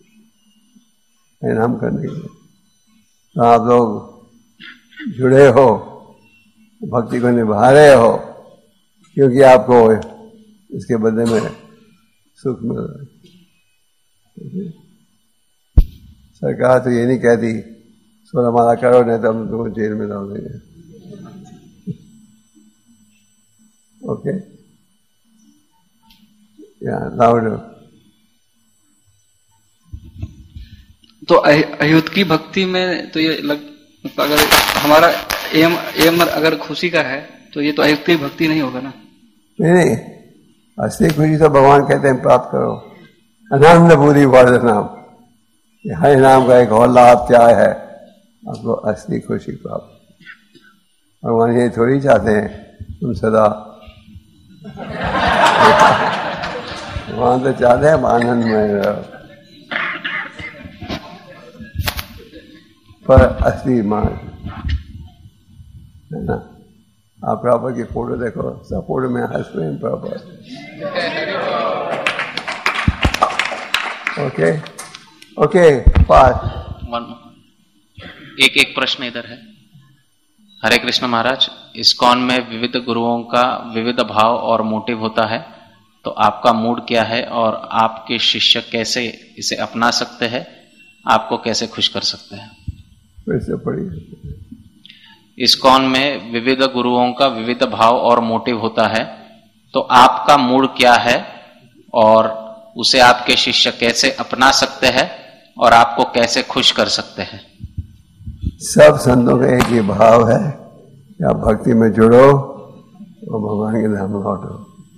इनाम करने के लिए, तो आप लोग जुड़े हो, भक्ति को निभा रहे हो, क्योंकि आपको इसके बदले में सुख मिल रहा है। सरकार तो ये नहीं कहती सोलह माला करो नहीं तो हम तुमको जेल में डाल देंगे। ओके, या लाउड। तो अयुत की भक्ति में तो ये लग मतलब अगर हमारा एम एम अगर खुशी का है तो ये तो अयुत की भक्ति नहीं होगा ना? नहीं नहीं, असली खुशी तो भगवान कहते हैं प्राप्त करो। आनंद पूरी वर्ध नाम, हर नाम का एक और लाभ क्या है, आपको असली खुशी प्राप्त। भगवान ये थोड़ी चाहते हैं तुम सदा, भगवान तो चाहते हैं आनंद में रहो, पर असली मार्ग है ना। आप प्रभु की फोटो देखो, सब फोटो में हंस रहे हैं प्रभु। ओके ओके, पास एक एक प्रश्न इधर है। हरे कृष्ण महाराज, इस्कॉन में विविध गुरुओं का विविध भाव और मोटिव होता है, तो आपका मूड क्या है और आपके शिष्य कैसे इसे अपना सकते हैं, आपको कैसे खुश कर सकते हैं? वैसे पढ़िए। इस्कॉन में विविध गुरुओं का विविध भाव और मोटिव होता है, तो आपका मूड क्या है और उसे आपके शिष्य कैसे अपना सकते हैं और आपको कैसे खुश कर सकते हैं? सब संतों का एक ही भाव है कि आप भक्ति में जुड़ो और भगवान के नाम लौटो।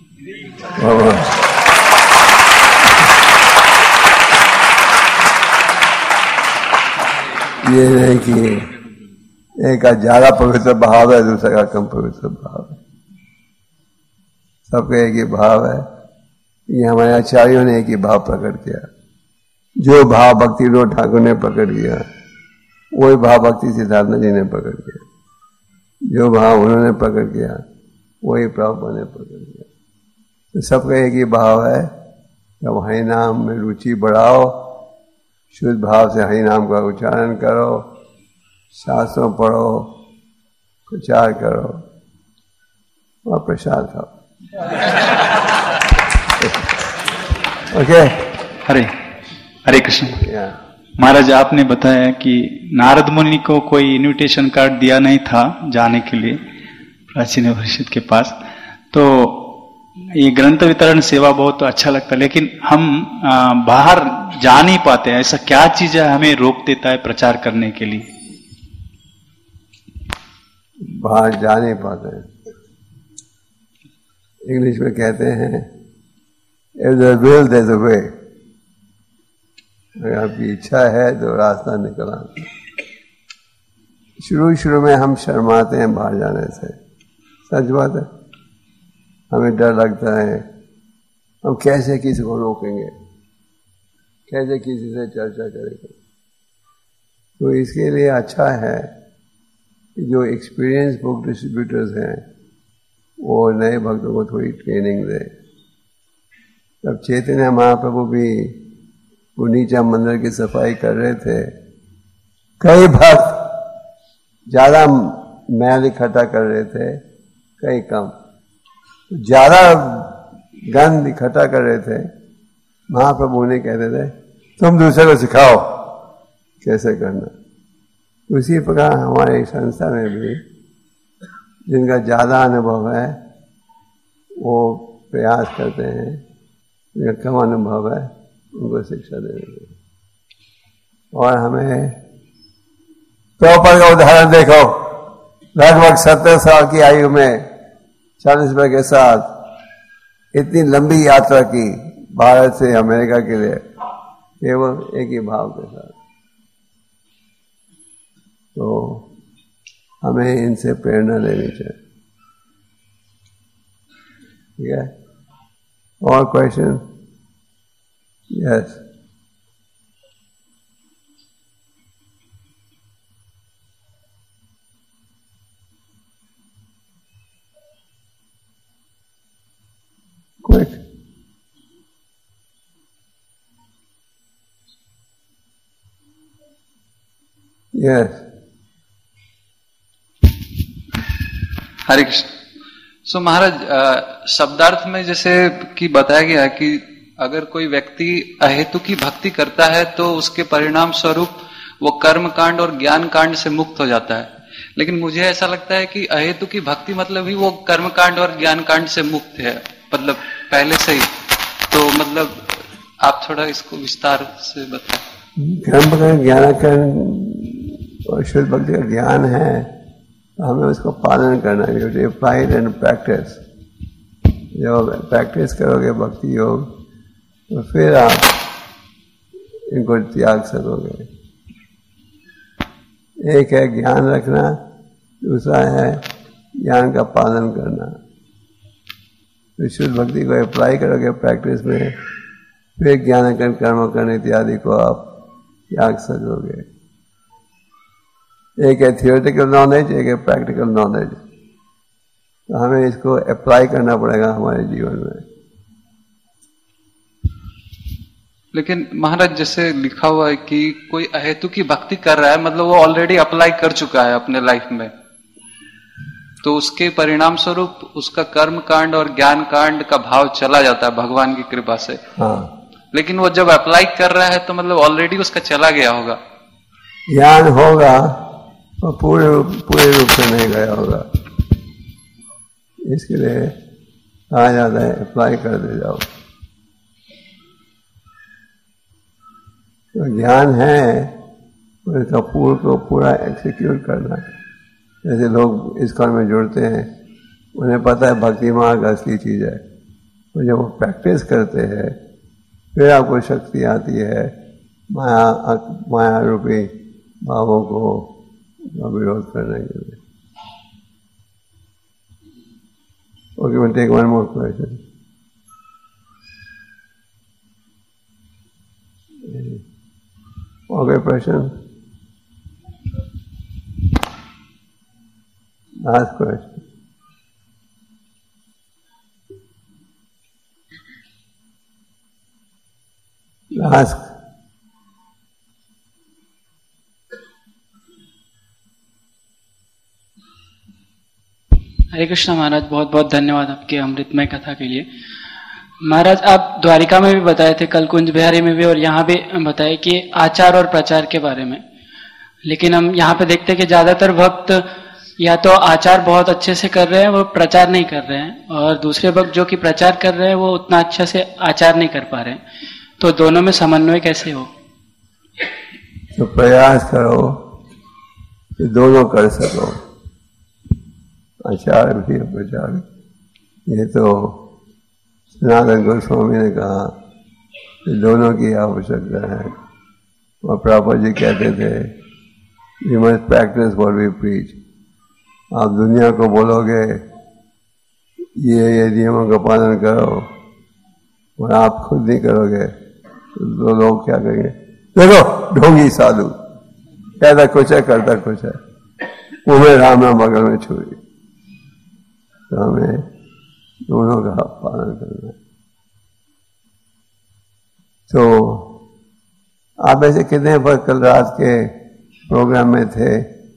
ये नहीं कि एक का ज्यादा पवित्र भाव है, दूसरे का कम पवित्र भाव है। सबका एक ही भाव है। ये हमारे आचार्यों ने एक ही भाव प्रकट किया। जो भाव भक्ति विनोद ठाकुर ने प्रकट किया वही भाव भक्ति सिद्धार्थ जी ने प्रकट किया। जो भाव उन्होंने प्रकट किया वही प्रभुपाद ने प्रकट किया। तो सबका एक ही भाव है कि अब हरि नाम में रुचि बढ़ाओ, शुद्ध भाव से हरि नाम का उच्चारण करो, शास्त्रों पढ़ो, प्रचार करो और प्रसाद खाओ। ओके, हरे हरे कृष्ण। yeah. महाराज, आपने बताया कि नारद मुनि को कोई इनविटेशन कार्ड दिया नहीं था जाने के लिए प्राचीन परिषद के पास, तो ये ग्रंथ वितरण सेवा बहुत अच्छा लगता है, लेकिन हम आ, बाहर जा नहीं पाते हैं। ऐसा क्या चीज है हमें रोक देता है प्रचार करने के लिए? बाहर जा नहीं पाते हैं। इंग्लिश में कहते हैं if there is will there is a way. अगर आपकी इच्छा है तो रास्ता निकल आता है। शुरू शुरू में हम शर्माते हैं बाहर जाने से, सच बात है। हमें डर लगता है हम कैसे किसी को रोकेंगे, कैसे किसी से चर्चा करेंगे। तो इसके लिए अच्छा है कि जो एक्सपीरियंस बुक डिस्ट्रीब्यूटर्स हैं वो नए भक्तों को थोड़ी ट्रेनिंग दे। जब चैतन्य महाप्रभु भी गुंडीचा मंदिर की सफाई कर रहे थे, कई भक्त ज्यादा मैल इकट्ठा कर रहे थे, कई कम। ज्यादा गंद इकट्ठा कर रहे थे, महाप्रभु ने कहते थे तुम दूसरे को सिखाओ कैसे करना। उसी प्रकार हमारे संस्था में भी जिनका ज्यादा अनुभव है वो प्रयास करते हैं, जिनका कम अनुभव है उनको शिक्षा देने के। और हमें प्रभुपाद का उदाहरण देखो, लगभग सत्तर साल की आयु में चालीस रुपए के साथ इतनी लंबी यात्रा की भारत से अमेरिका के लिए, केवल एक ही भाव के साथ। तो हमें इनसे प्रेरणा लेनी चाहिए। ठीक है, और question? Yes, quick. Yes. Hare Krishna. So Maharaj, शब्दार्थ में जैसे कि बताया गया है कि अगर कोई व्यक्ति अहेतु की भक्ति करता है तो उसके परिणाम स्वरूप वो कर्म कांड और ज्ञान कांड से मुक्त हो जाता है। लेकिन मुझे ऐसा लगता है कि अहेतु की भक्ति मतलब ही वो कर्म कांड और ज्ञान कांड से मुक्त है, मतलब पहले से ही। तो मतलब आप थोड़ा इसको विस्तार से बताएं। कर्म कांड ज्ञान कांड और शुद्ध भक्ति का ज्ञान है, हमें उसको पालन करना है। अप्लाइड एंड प्रैक्टिस, जब प्रैक्टिस करोगे भक्ति योग तो फिर आप इनको त्याग सकोगे। एक है ज्ञान रखना, दूसरा है ज्ञान का पालन करना। तो शुद्ध भक्ति को अप्लाई करोगे प्रैक्टिस में, फिर ज्ञान कर्म करने इत्यादि को आप त्याग सकोगे। एक है थियोरेटिकल नॉलेज, एक है प्रैक्टिकल नॉलेज। तो हमें इसको अप्लाई करना पड़ेगा हमारे जीवन में। लेकिन महाराज, जैसे लिखा हुआ है कि कोई अहेतु की भक्ति कर रहा है, मतलब वो ऑलरेडी अप्लाई कर चुका है अपने लाइफ में, तो उसके परिणाम स्वरूप उसका कर्म कांड और ज्ञान कांड का भाव चला जाता है भगवान की कृपा से। हाँ। लेकिन वो जब अप्लाई कर रहा है तो मतलब ऑलरेडी उसका चला गया होगा। ज्ञान होगा और पूरे पूरे रूप से नहीं गया होगा। इसके लिए कहा जाता है अप्लाई कर दे जाओ। तो ज्ञान है तो इसका पूर्ण को पूरा एक्सिक्यूट करना है। जैसे लोग इस्कॉन में जुड़ते हैं, उन्हें पता है भक्ति मार्ग असली चीज है, तो जब वो प्रैक्टिस करते हैं फिर आपको शक्ति आती है माया माया रूपी भावों को विरोध करने के लिए। Okay, we'll take one more question. और कोई प्रश्न? Last question. Last Hare Krishna Maharaj, बहुत बहुत धन्यवाद आपके अमृतमय कथा के लिए। महाराज, आप द्वारिका में भी बताए थे, कल कुंज बिहारी में भी, और यहाँ भी बताए कि आचार और प्रचार के बारे में। लेकिन हम यहाँ पे देखते हैं कि ज्यादातर भक्त या तो आचार बहुत अच्छे से कर रहे हैं, वो प्रचार नहीं कर रहे हैं, और दूसरे भक्त जो कि प्रचार कर रहे हैं वो उतना अच्छा से आचार नहीं कर पा रहे हैं। तो दोनों में समन्वय कैसे हो? तो प्रयास करो कि दोनों कर सको, आचार भी और प्रचार। ये तो सनातन गोस्वामी ने कहा कि दोनों की आवश्यकता है। और प्रभुपाद जी कहते थे we must practice what we preach. आप दुनिया को बोलोगे ये ये नियमों का पालन करो और आप खुद नहीं करोगे तो लोग क्या कहेंगे, देखो ढोंगी साधु, कहता कुछ है करता कुछ है, मुंह में राम राम बगल में छुरी। तो हमें दोनों का पालन करना है। तो आप ऐसे कितने पर कल रात के प्रोग्राम में थे?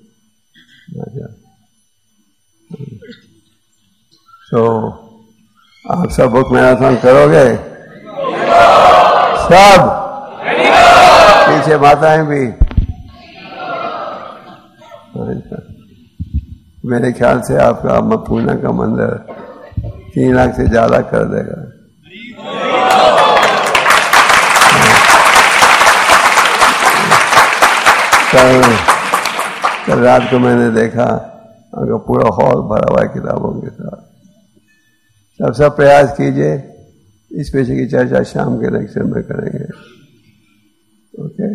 तो आप सब बुक मैराथन करोगे? सब पीछे माताएं भी? मेरे ख्याल से आपका पूना का मंदिर तीन लाख से ज्यादा कर देगा। कल कल रात को मैंने देखा आपका पूरा हॉल भरा हुआ है किताबों के साथ। सब सब प्रयास कीजिए। इस पेशे की चर्चा शाम के लेक्चर में करेंगे। Okay,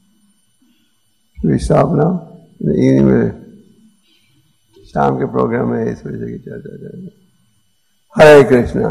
stop now. इवनिंग में शाम के प्रोग्राम में इस विषय की चर्चा करेंगे। हरे कृष्णा।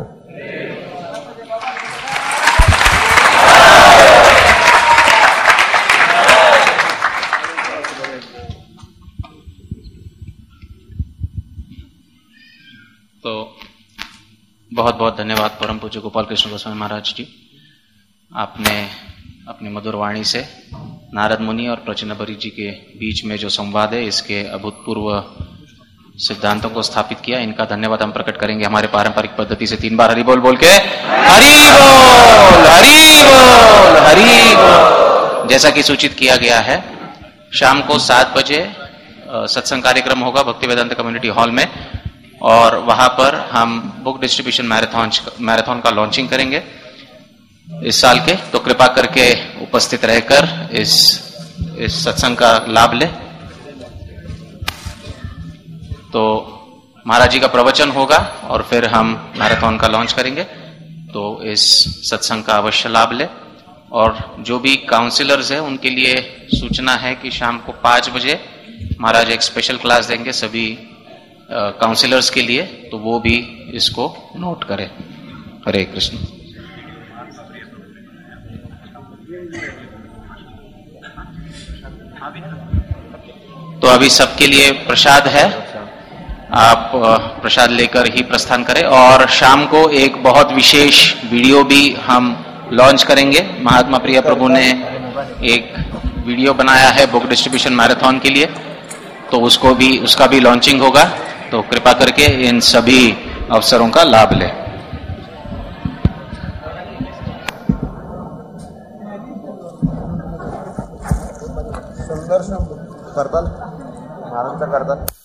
तो बहुत बहुत धन्यवाद परम पूज्य गोपाल कृष्ण गोस्वामी महाराज जी। आपने अपनी मधुर वाणी से नारद मुनि और प्रचन्नबरी जी के बीच में जो संवाद है, इसके अभूतपूर्व सिद्धांतों को स्थापित किया। इनका धन्यवाद हम प्रकट करेंगे हमारे पारंपरिक पद्धति से तीन बार हरि बोल बोल के। हरि बोल, हरि बोल, हरि बोल। जैसा कि सूचित किया गया है, शाम को सात बजे सत्संग कार्यक्रम होगा भक्ति वेदांत कम्युनिटी हॉल में, और वहां पर हम बुक डिस्ट्रीब्यूशन मैराथन मैराथन का लॉन्चिंग करेंगे इस साल के। तो कृपा करके उपस्थित रहकर इस इस सत्संग का लाभ ले। तो महाराज जी का प्रवचन होगा और फिर हम मैराथन का लॉन्च करेंगे। तो इस सत्संग का अवश्य लाभ ले। और जो भी काउंसिलर्स हैं उनके लिए सूचना है कि शाम को पांच बजे महाराज एक स्पेशल क्लास देंगे सभी काउंसिलर्स के लिए, तो वो भी इसको नोट करें। हरे कृष्ण। तो अभी सबके लिए प्रसाद है, आप प्रसाद लेकर ही प्रस्थान करें। और शाम को एक बहुत विशेष वीडियो भी हम लॉन्च करेंगे। महात्मा प्रिय प्रभु ने एक वीडियो बनाया है बुक डिस्ट्रीब्यूशन मैराथन के लिए, तो उसको भी उसका भी लॉन्चिंग होगा। तो कृपा करके इन सभी अवसरों का लाभ लें। संदर्शन पर्पल महाराजांचा करतात